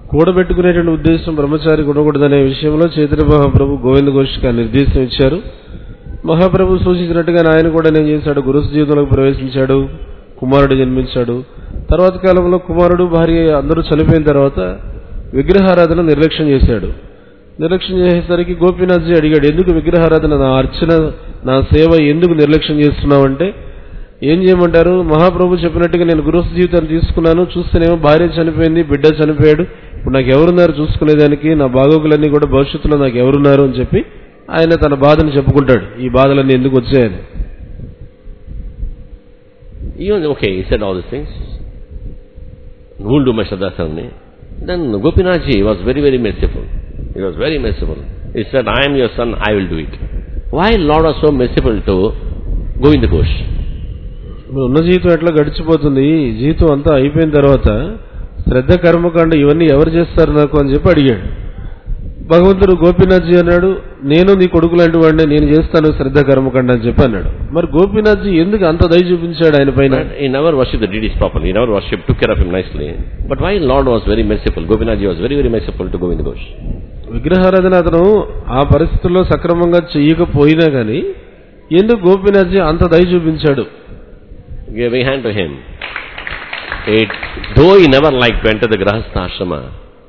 కూడబెట్టుకునేటువంటి ఉద్దేశం బ్రహ్మచారికి ఉండకూడదనే విషయంలో చైతన్య మహాప్రభు గోవింద ఘోష్కి నిర్దేశం ఇచ్చారు. మహాప్రభు సూచించినట్టుగా ఆయన కూడా ఏం చేశాడు, గురుసు జీవితంలోకి ప్రవేశించాడు, కుమారుడు జన్మించాడు. తర్వాత కాలంలో కుమారుడు భార్య అందరూ చనిపోయిన తర్వాత విగ్రహారాధన నిర్లక్ష్యం చేశాడు. నిర్లక్ష్యం చేసేసరికి గోపీనాథ్జీ అడిగాడు, ఎందుకు విగ్రహారాధన, నా అర్చన, నా సేవ ఎందుకు నిర్లక్ష్యం చేస్తున్నావంటే, ఏం చేయమంటారు, మహాప్రభు చెప్పినట్టుగా నేను గృహస్థ జీవితాన్ని తీసుకున్నాను, చూస్తేనేమో భార్య చనిపోయింది, బిడ్డ చనిపోయాడు, ఇప్పుడు నాకు ఎవరున్నారు చూసుకునేదానికి, నా బాగోగులన్నీ కూడా భవిష్యత్తులో నాకు ఎవరున్నారు అని చెప్పి ఆయన తన బాధను చెప్పుకుంటాడు, ఈ బాధలన్నీ ఎందుకు వచ్చాయని. Okay, he said all these things. Who will do my Shraddha ceremony? Then Gopinathji was very, very merciful. He was very merciful. He said, I am your son, I will do it. Why Lord was so merciful to Govinda Ghosh? ఉన్న జీవితం ఎట్లా గడిచిపోతుంది, జీవితం అంతా అయిపోయిన తర్వాత శ్రద్ధ కర్మకాండ ఇవన్నీ ఎవరు చేస్తారు నాకు అని చెప్పి అడిగాడు. భగవంతుడు గోపీనాథ్జీ అన్నాడు, నేను నీ కొడుకు లాంటి వాడిని, నేను చేస్తాను శ్రద్ధ కర్మకాండ అని చెప్పి అన్నాడు. మరి గోపీనాథ్జీ ఎందుకు అంత దయ చూపించాడు ఆయన పైన? He never worshipped the deities properly. He never worshipped, took care of him nicely. But why Lord was very merciful? Gopinathji was very, very merciful to Govinda Ghosh. విగ్రహారాధన అతను ఆ పరిస్థితుల్లో సక్రమంగా చెయ్యకపోయినా కానీ ఎందుకు గోపీనాథ్జీ అంత దయ చూపించాడు? Gave a hand to him. Though he never liked to enter the Grahastha Ashrama,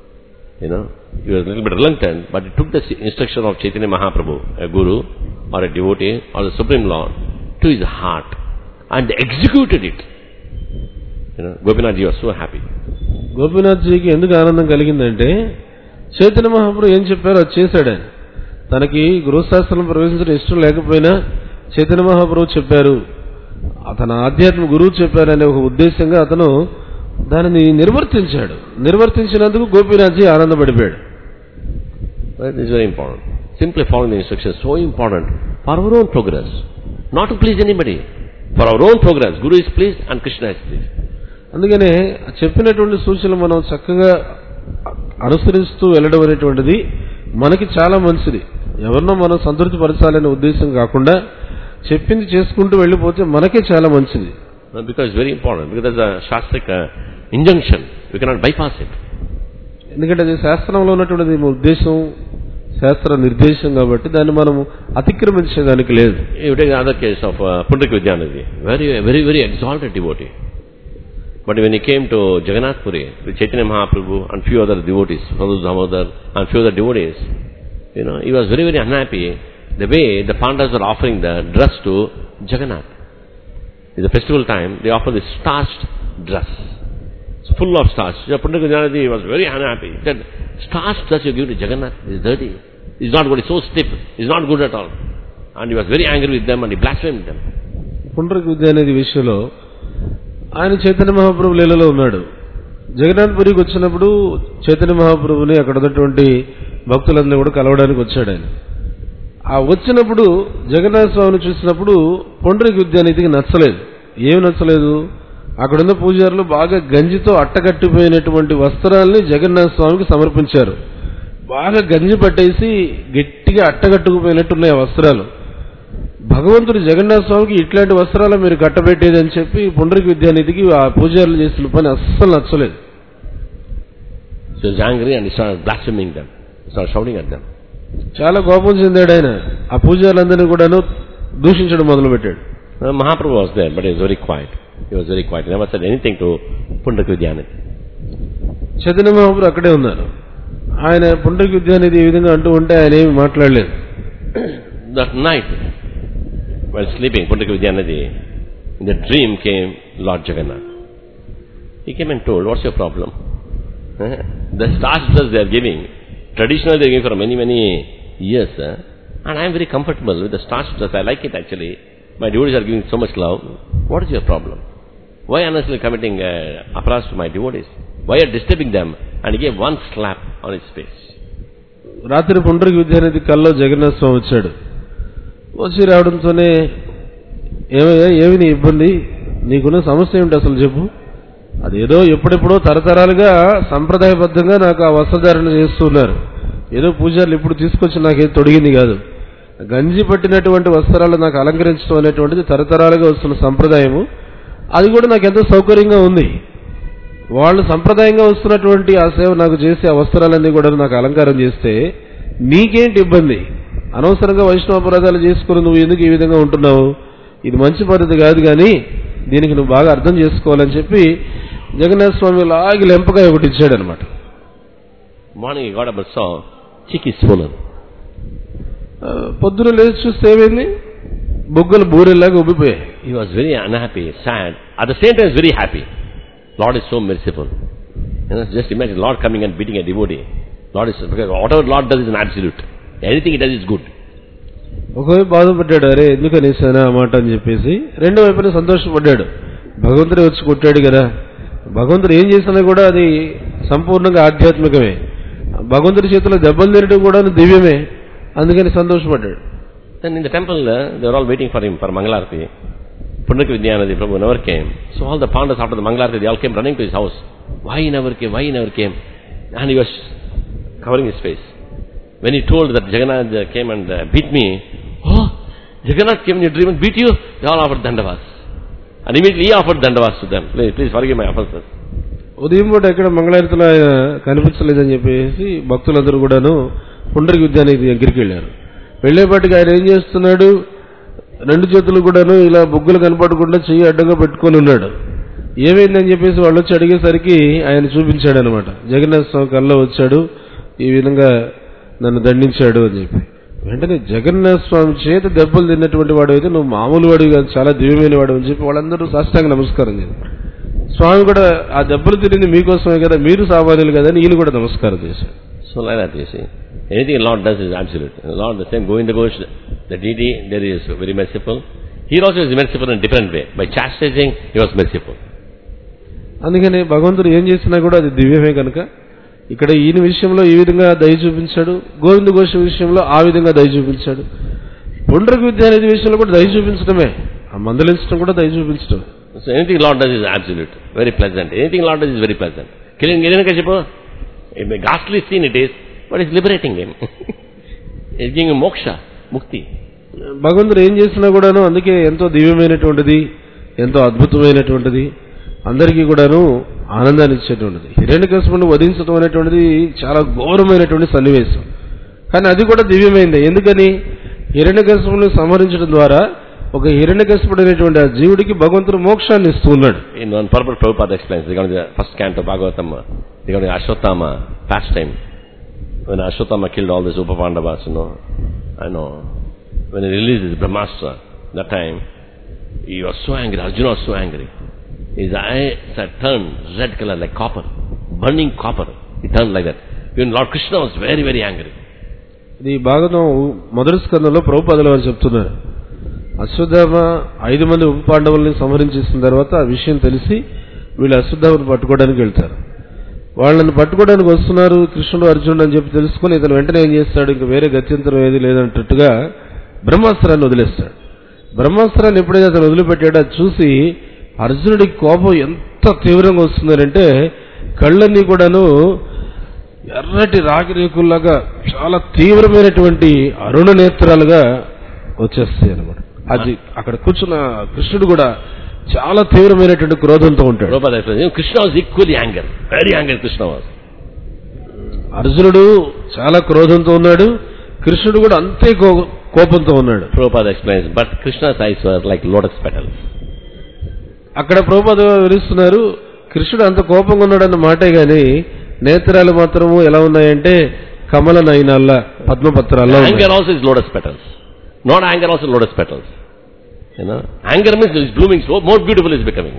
he was a little bit reluctant, but he took the instruction of Chaitanya Mahaprabhu, a guru or a devotee or the Supreme Lord, to his heart and executed it. Gopinathji was so happy. గోపీనాథ్జీకి ఎందుకు ఆనందం కలిగిందంటే, చైతన్య మహాప్రభు ఏం చెప్పారో అది చేశాడు ఆయన. తనకి గృహశాస్త్రం ప్రవేశించడం ఇష్టం లేకపోయినా చైతన్య మహాప్రభు చెప్పారు, అతను ఆధ్యాత్మిక గురువు చెప్పారనే ఒక ఉద్దేశంగా అతను దానిని నిర్వర్తించాడు. నిర్వర్తించినందుకు గోపీనాథ్జీ ఆనందపడిపోయాడు. That is very important. Simply following the instructions is so important for our own progress. Not to please anybody. For our own progress. Guru is pleased and Krishna is pleased. అందుకనే చెప్పినటువంటి సూచనలు మనం చక్కగా అనుసరిస్తూ వెళ్ళడం అనేటువంటిది మనకి చాలా మంచిది. ఎవరినో మనం సంతృప్తి పరచాలనే ఉద్దేశం కాకుండా చెప్పింది చేసుకుంటూ వెళ్ళిపోతే మనకే చాలా మంచిది. Because it's very important. Because there's a Shastric injunction. We cannot bypass it. ఎందుకంటే అది శాస్త్రంలో ఉన్నటువంటిది ఉద్దేశం, శాస్త్ర నిర్దేశం కాబట్టి దాన్ని మనం అతిక్రమించేదానికి లేదు. You take the other case of Pundarik Vidyanidhi. Very, very, very exalted devotee. But when he came to Jagannath Puri with Chaitanya Mahaprabhu and few other devotees, Sadhu Damodar and few other devotees, he was very, very unhappy the way the Pandavas were offering the dress to Jagannath. In the festival time, they offer this starched dress. It's full of starch. Pundarik Vidyanidhi was very unhappy. He said, starched dress you give to Jagannath is dirty. It's not good. It's so stiff. It's not good at all. And he was very angry with them and he blasphemed them. Pundarik Vidyanidhi విషయంలో ఆయన చైతన్య మహాప్రభు లీలలో ఉన్నాడు. జగన్నాథ్ పురికి వచ్చినప్పుడు చైతన్య మహాప్రభుని అక్కడ ఉన్నటువంటి భక్తులందరూ కూడా కలవడానికి వచ్చాడు ఆయన. ఆ వచ్చినప్పుడు జగన్నాథ స్వామిని చూసినప్పుడు పుండరీక విద్యానిధికి నచ్చలేదు. ఏమి నచ్చలేదు, అక్కడున్న పూజారులు బాగా గంజితో అట్టకట్టిపోయినటువంటి వస్త్రాలని జగన్నాథ స్వామికి సమర్పించారు. బాగా గంజి పట్టేసి గట్టిగా అట్టగట్టుకుపోయినట్టున్నాయి ఆ వస్త్రాలు. భగవంతుడు జగన్నాథ స్వామికి ఇట్లాంటి వస్త్రాలు మీరు కట్టబెట్టేది అని చెప్పి పుండరీక విద్యానిధికి ఆ పూజారులు చేసిన పని అస్సలు నచ్చలేదు. So he was angry and he started blaspheming them. He started shouting at them. చాలా కోపం చెందాడు ఆయన. ఆ పూజారులందరినీ కూడాను దూషించడం మొదలుపెట్టాడు. Mahaprabhu was there, but he was very quiet. He was very quiet. He never said anything to Pundarik Vidyanidhi. Chaitanya Mahaprabhu అక్కడే ఉన్నారు. ఆయన పుండరీక విద్యానిధి ఈ విధంగా అంటూ ఉంటే ఆయన ఏమి మాట్లాడలేదు. That night, while sleeping, Pundarik Vidyanidhi, in the dream came Lord Jagannath. He came and told, what's your problem? The starched dress they are giving, traditionally they are giving for many, many years, and I am very comfortable with the starched dress. I like it actually. My devotees are giving so much love. What is your problem? Why unnecessarily committing aparas to my devotees? Why are you disturbing them? And he gave one slap on his face. రాత్రి పుండరీక విద్యానిధి కల్లో జగన్నాథ స్వామి వచ్చాడు. వచ్చి రావడంతోనే ఏమయ్యా, ఏమి నీ ఇబ్బంది, నీకున్న సమస్య ఏమిటి అసలు చెప్పు. అదేదో ఎప్పుడెప్పుడో తరతరాలుగా సంప్రదాయబద్ధంగా నాకు ఆ వస్త్రధారణ చేస్తున్నారు. ఏదో పూజారులు ఇప్పుడు తీసుకొచ్చి నాకేం తొడిగింది కాదు. గంజి పట్టినటువంటి వస్త్రాలు నాకు అలంకరించడం అనేటువంటిది తరతరాలుగా వస్తున్న సంప్రదాయము. అది కూడా నాకు ఎంతో సౌకర్యంగా ఉంది. వాళ్ళు సంప్రదాయంగా వస్తున్నటువంటి ఆ సేవ నాకు చేసి ఆ వస్త్రాలన్నీ కూడా నాకు అలంకారం చేస్తే నీకేంటి ఇబ్బంది? అనవసరంగా వైష్ణవ అపరాధాలు చేసుకుని నువ్వు ఎందుకు ఈ విధంగా ఉంటున్నావు? ఇది మంచి పద్ధతి కాదు, కానీ దీనికి నువ్వు బాగా అర్థం చేసుకోవాలని చెప్పి జగన్నాథ స్వామి లాగి లెంపకాయ ఒకటి ఇచ్చాడు అనమాట. Morning he got up and saw cheek is swollen. పొద్దున లేచి చూస్తే ఏమైంది? బొగ్గలు బూరెల్లాగా ఉబ్బిపోయాయి. He was very unhappy, sad, at the same time very happy. Lord is so merciful. Just imagine Lord coming and beating a devotee. Lord is, because whatever Lord does is an absolute. Anything he does is good. ఒకవైపు బాధపడ్డాడు, అరే ఎందుకు అనేసానా ఆ మాట అని చెప్పేసి. రెండో వైపున సంతోషపడ్డాడు, భగవంతుడే వచ్చి కొట్టాడు కదా, భగవంతుడు ఏం చేసినా కూడా అది సంపూర్ణంగా ఆధ్యాత్మికమే, భగవంతుడి చేతిలో దెబ్బలు తినడం కూడా దివ్యమే, అందుకని సంతోషపడ్డాడు. Then in the temple, they were all waiting for him for Mangalarti. Pundarika Vidyanidhi Prabhu never came. So all the Pandavas after the Mangalarti, they all came running to his house. Why he never came? Why he never came? And he was covering his face. When he told that Jagannath came and beat me, oh, Jagannath came in your dream and beat you? They all offered dandavas. And immediately he offered dandavas to them. Please forgive my offenses. ఉదయం పూట ఎక్కడ మంగళారతిలో కనిపించలేదని చెప్పేసి భక్తులందరూ కూడాను పుండరీక విద్యానిధి దగ్గరికి వెళ్ళారు. వెళ్లేపాటికి ఆయన ఏం చేస్తున్నాడు, రెండు చేతులు కూడాను ఇలా బొగ్గులు కనపడకుండా చెయ్యి అడ్డంగా పెట్టుకొని ఉన్నాడు. ఏమైందని చెప్పేసి వాళ్ళు వచ్చి అడిగేసరికి ఆయన చూపించాడు అనమాట. జగన్నాథ స్వామి కల్లో వచ్చాడు, ఈ విధంగా నన్ను దండించాడు అని చెప్పి. వెంటనే జగన్నాథ స్వామి చేత దెబ్బలు తిన్నటువంటి వాడు అయితే నువ్వు మామూలు వాడు కాదు, చాలా దివ్యమైన వాడు అని చెప్పి వాళ్ళందరూ సాష్టాంగ నమస్కారం చేశారు. స్వామి కూడా ఆ దెబ్బలు తిరిగింది మీకోసమే కదా, మీరు సామాన్యులు కదా అని ఈయన కూడా నమస్కారం చేశాడు. So like that you see. Anything Lord does is absolute. Lord the same Govinda Ghosh, the deity, there is very merciful. He also is merciful in a different way. By chastising, he was merciful. అందుకని భగవంతుడు ఏం చేసినా కూడా అది దివ్యమే కనుక ఇక్కడ ఈయన విషయంలో ఈ విధంగా దయ చూపించాడు, గోవింద ఘోష విషయంలో ఆ విధంగా దయ చూపించాడు. పుండరీక విద్యానిధి విషయంలో కూడా దయ చూపించడమే, ఆ మందలించడం కూడా దయ చూపించడం. So anything Lord does is absolute, very pleasant. Anything Lord does is very pleasant. Killing Hiranyakashipu, a ghastly scene it is, but it's liberating him. It's giving him moksha, mukti. భగవంతుడు ఏం చేసినా కూడాను అందుకే ఎంతో దివ్యమైనటువంటిది, ఎంతో అద్భుతమైనటువంటిది, అందరికీ కూడాను ఆనందాన్ని ఇచ్చేటువంటిది. హిరణ్యకశిపుని వధించడం అనేటువంటిది చాలా ఘోరమైనటువంటి సన్నివేశం, కానీ అది కూడా దివ్యమైంది. ఎందుకని? హిరణ్యకశిపుని సంహరించడం ద్వారా ఒక హిరణ్యకశిపుడు అనేటువంటి ఆ జీవుడికి భగవంతుడు మోక్షాన్ని ఇస్తూ ఉన్నాడు. In one purport Prabhupada explains, regarding the first canto Bhagavatam, regarding Ashwatthama pastime, when Ashwatthama killed all these Upapandavas, I know, when he released his Brahmastra, that time, he was so angry, Arjuna was so angry. His eyes had turned red color like copper, burning copper. He turned like that. Even Lord Krishna was very, very angry. ఇది భాగవతం మొదటి స్కందంలో ప్రభుపాదుల వారు చెప్తున్నారు. అశ్వత్థామ 5 మంది ఉప పాండవుల్ని సంహరించేసిన తర్వాత ఆ విషయం తెలిసి వీళ్ళు అశ్వత్థామను పట్టుకోవడానికి వెళ్తారు. వాళ్ళని పట్టుకోవడానికి వస్తున్నారు కృష్ణుడు అర్జునుడు అని చెప్పి తెలుసుకుని ఇతను వెంటనే ఏం చేస్తాడు, ఇంకా వేరే గత్యంతరం ఏది లేదంటట్టుగా బ్రహ్మాస్త్రాన్ని వదిలేస్తాడు. బ్రహ్మాస్త్రాన్ని ఎప్పుడైతే అతను వదిలిపెట్టాడో అది చూసి అర్జునుడికి కోపం ఎంత తీవ్రంగా వస్తుందంటే కళ్ళన్నీ కూడాను ఎర్రటి రాగి రేకుల్లాగా చాలా తీవ్రమైనటువంటి అరుణ నేత్రాలుగా వచ్చేస్తాయి అన్నమాట. అది అక్కడ కూర్చున్న కృష్ణుడు కూడా చాలా తీవ్రమైనటువంటి క్రోధంతో ఉంటాడు. Krishna was equally anger, very anger Krishna was. అర్జునుడు చాలా క్రోధంతో ఉన్నాడు, కృష్ణుడు కూడా అంతే కోపంతో ఉన్నాడు. Prabhupada explains, but Krishna's eyes were like lotus petals. అక్కడ ప్రభుపాద వివరిస్తున్నారు, కృష్ణుడు అంత కోపంగా ఉన్నాడన్న మాటే గాని నేత్రాలు మాత్రము ఎలా ఉన్నాయంటే కమల నయనాల పద్మపత్రాల్లో. Anger also is lotus petals. Not anger also lotus petals. Anger means it's blooming, so more beautiful is becoming.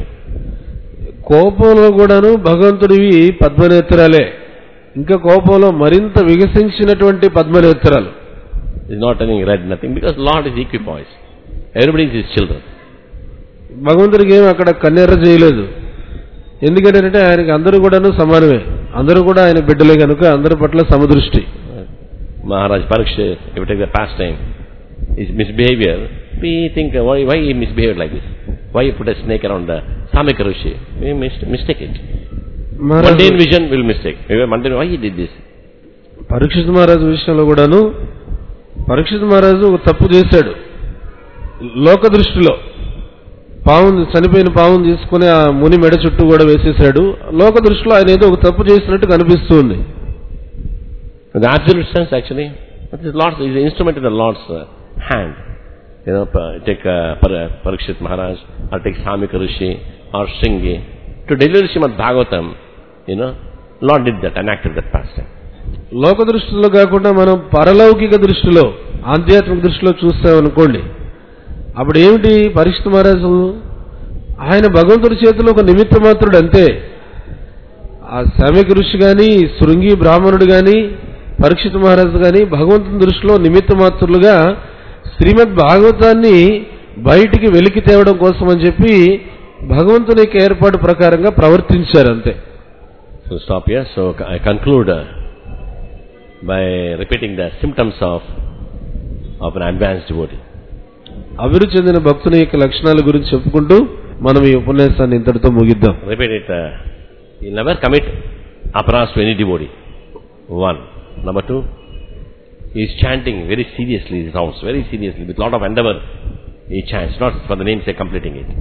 కోపంలో కూడాను భగవంతుడివి పద్మనేత్రాలే, ఇంకా కోపంలో మరింత వికసించినటువంటి పద్మనేత్రాలు. It's not turning red, nothing, because Lord is equipoised. Everybody is his children. భగవంతుడికి ఏమి అక్కడ కన్నెర్ర చేయలేదు, ఎందుకంటే ఆయనకి అందరూ కూడాను సమానమే, అందరూ కూడా ఆయన బిడ్డలే కనుక అందరి పట్ల సమదృష్టి. Maharaj Parikshit, if you take the pastime, his misbehavior, we think why he misbehaved like this? Why he put a snake around the Samika Rishi? We mistake it. Mundane vision will mistake. Mundane, why he did this? Parikshit మహారాజు విషయంలో కూడాను పరీక్షిత్ మహారాజు ఒక తప్పు చేశాడు లోక దృష్టిలో. చనిపోయిన పావును తీసుకుని ఆ ముని మెడ చుట్టూ కూడా వేసేశాడు. లోక దృష్టిలో ఆయన ఏదో ఒక తప్పు చేసినట్టు కనిపిస్తుంది. In the absolute sense, actually, it is the instrument in the Lord's hand. Take Parikshit Maharaj, or take Samika Rishi, or Shringi. To deliver Srimad Bhagavatam, Lord did that, enacted that pastime. లోక దృష్టిలో కాకుండా మనం పరలౌకిక దృష్టిలో, ఆధ్యాత్మిక దృష్టిలో చూస్తామనుకోండి, అప్పుడు ఏమిటి పరీక్షిత్ మహారాజు? ఆయన భగవంతుడి చేతిలో ఒక నిమిత్త మాత్రుడు అంతే. ఆ శామిక ఋషి గాని, శృంగి బ్రాహ్మణుడు గాని, పరీక్షిత్ మహారాజు గాని భగవంతుని దృష్టిలో నిమిత్త మాత్రులుగా శ్రీమద్ భాగవతాన్ని బయటికి వెలికి తేవడం కోసం అని చెప్పి భగవంతుని యొక్క ఏర్పాటు ప్రకారంగా ప్రవర్తించారు అంతే. So stop here. So I conclude by repeating the symptoms of an advanced devotee. అభివృద్ధి చెందిన భక్తుని యొక్క లక్షణాల గురించి చెప్పుకుంటూ మనం ఈ ఉపన్యాసాన్ని ఇంతటితో ముగిద్దాం. Repeat it. You never commit aparas to any devotee. 1. Number 2, he is chanting very seriously his rounds, very seriously, with lot of endeavor. He chants, not for the name's sake completing it.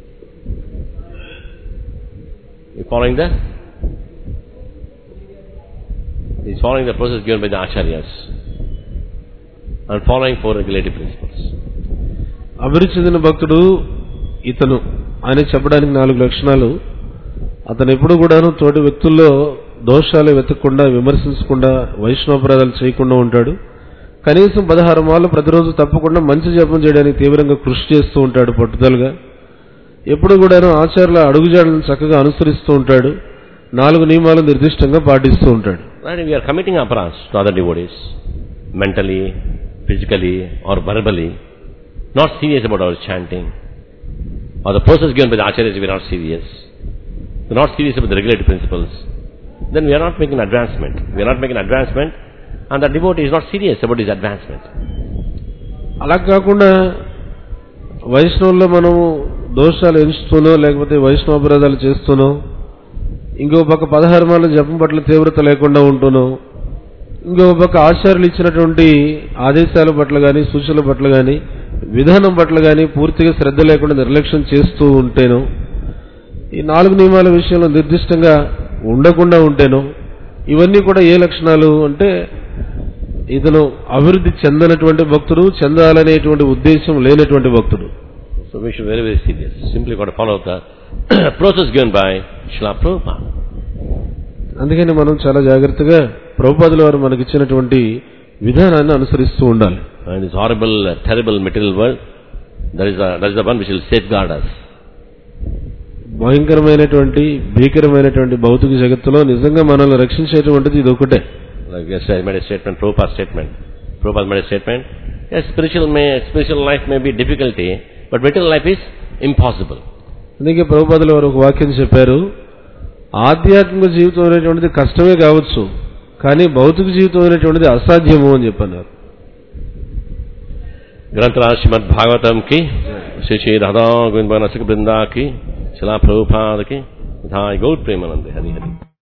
You following the? He is following the process given by the acharyas and following 4 regulative principles. అభివృద్ధి చెందిన భక్తుడు ఇతను ఆయన చెప్పడానికి 4 లక్షణాలు. అతను ఎప్పుడు కూడాను తోటి వ్యక్తుల్లో దోషాలు వెతకకుండా, విమర్శించకుండా, వైష్ణవపరాధాలు చేయకుండా ఉంటాడు. కనీసం 16 మార్లు ప్రతిరోజు తప్పకుండా మంచి జపం చేయడానికి తీవ్రంగా కృషి చేస్తూ ఉంటాడు పట్టుదలగా. ఎప్పుడు కూడాను ఆచార్యుల అడుగుజాడలను చక్కగా అనుసరిస్తూ ఉంటాడు. 4 నియమాలు నిర్దిష్టంగా పాటిస్తూ ఉంటాడు. We are committing aparas to other devotees, mentally, physically or verbally, not serious about our chanting, or the process given by the acharyas, we are not serious. We are not serious about the regulative principles. Then we are not making advancement. We are not making advancement, and the devotee is not serious about his advancement. అలా కాకుండా వైష్ణవుల్లో మనం దోషాలు ఎంచుతూనో, లేకపోతే వైష్ణవాపరాధాలు చేస్తూనో, ఇంకో పక్క 16 మార్లు జపం పట్ల తీవ్రత లేకుండా ఉంటూనో, ఇంకో పక్క ఆచార్యులు ఇచ్చినటువంటి ఆదేశాల పట్ల కానీ, సూచనల పట్ల కానీ, విధానం పట్ల కానీ పూర్తిగా శ్రద్ధ లేకుండా నిర్లక్ష్యం చేస్తూ ఉంటేనో, ఈ 4 నియమాల విషయంలో నిర్దిష్టంగా ఉండకుండా ఉంటేనో, ఇవన్నీ కూడా ఏ లక్షణాలు అంటే ఇతను అభివృద్ధి చెందనటువంటి భక్తుడు, చెందాలనేటువంటి ఉద్దేశం లేనటువంటి భక్తుడు. So we should be very, very serious. Simply got to follow the process given by Srila Prabhupada. అందుకని మనం చాలా జాగ్రత్తగా ప్రభుపాదుల వారు మనకి ఇచ్చినటువంటి విధానాన్ని అనుసరిస్తూ ఉండాలి. And this horrible, terrible material world, that is the one which will safeguard us. భయంకరమైనటువంటి, భీకరమైనటువంటి భౌతిక జగత్తులో నిజంగా మనల్ని రక్షించేటువంటిది ఇది ఒకటే. Like yesterday I made a statement, Prabhupada made a statement. Yes, spiritual life may be difficulty, but material life is impossible. అందుకే ప్రభుపాదుల వారు ఒక వాక్యం చెప్పారు, ఆధ్యాత్మిక జీవితం అనేటువంటిది కష్టమే కావచ్చు, కానీ భౌతిక జీవితం అనేటువంటిది అసాధ్యము అని చెప్పన్నారు. గ్రంథరాజ్ శ్రీమద్ భాగవతం కి, శ్రీ శ్రీ రాధా గోవింద రసిక బృందా కి, శ్రీలా ప్రభుపాద కి, గౌర్ ప్రేమానందే. హరి హరి.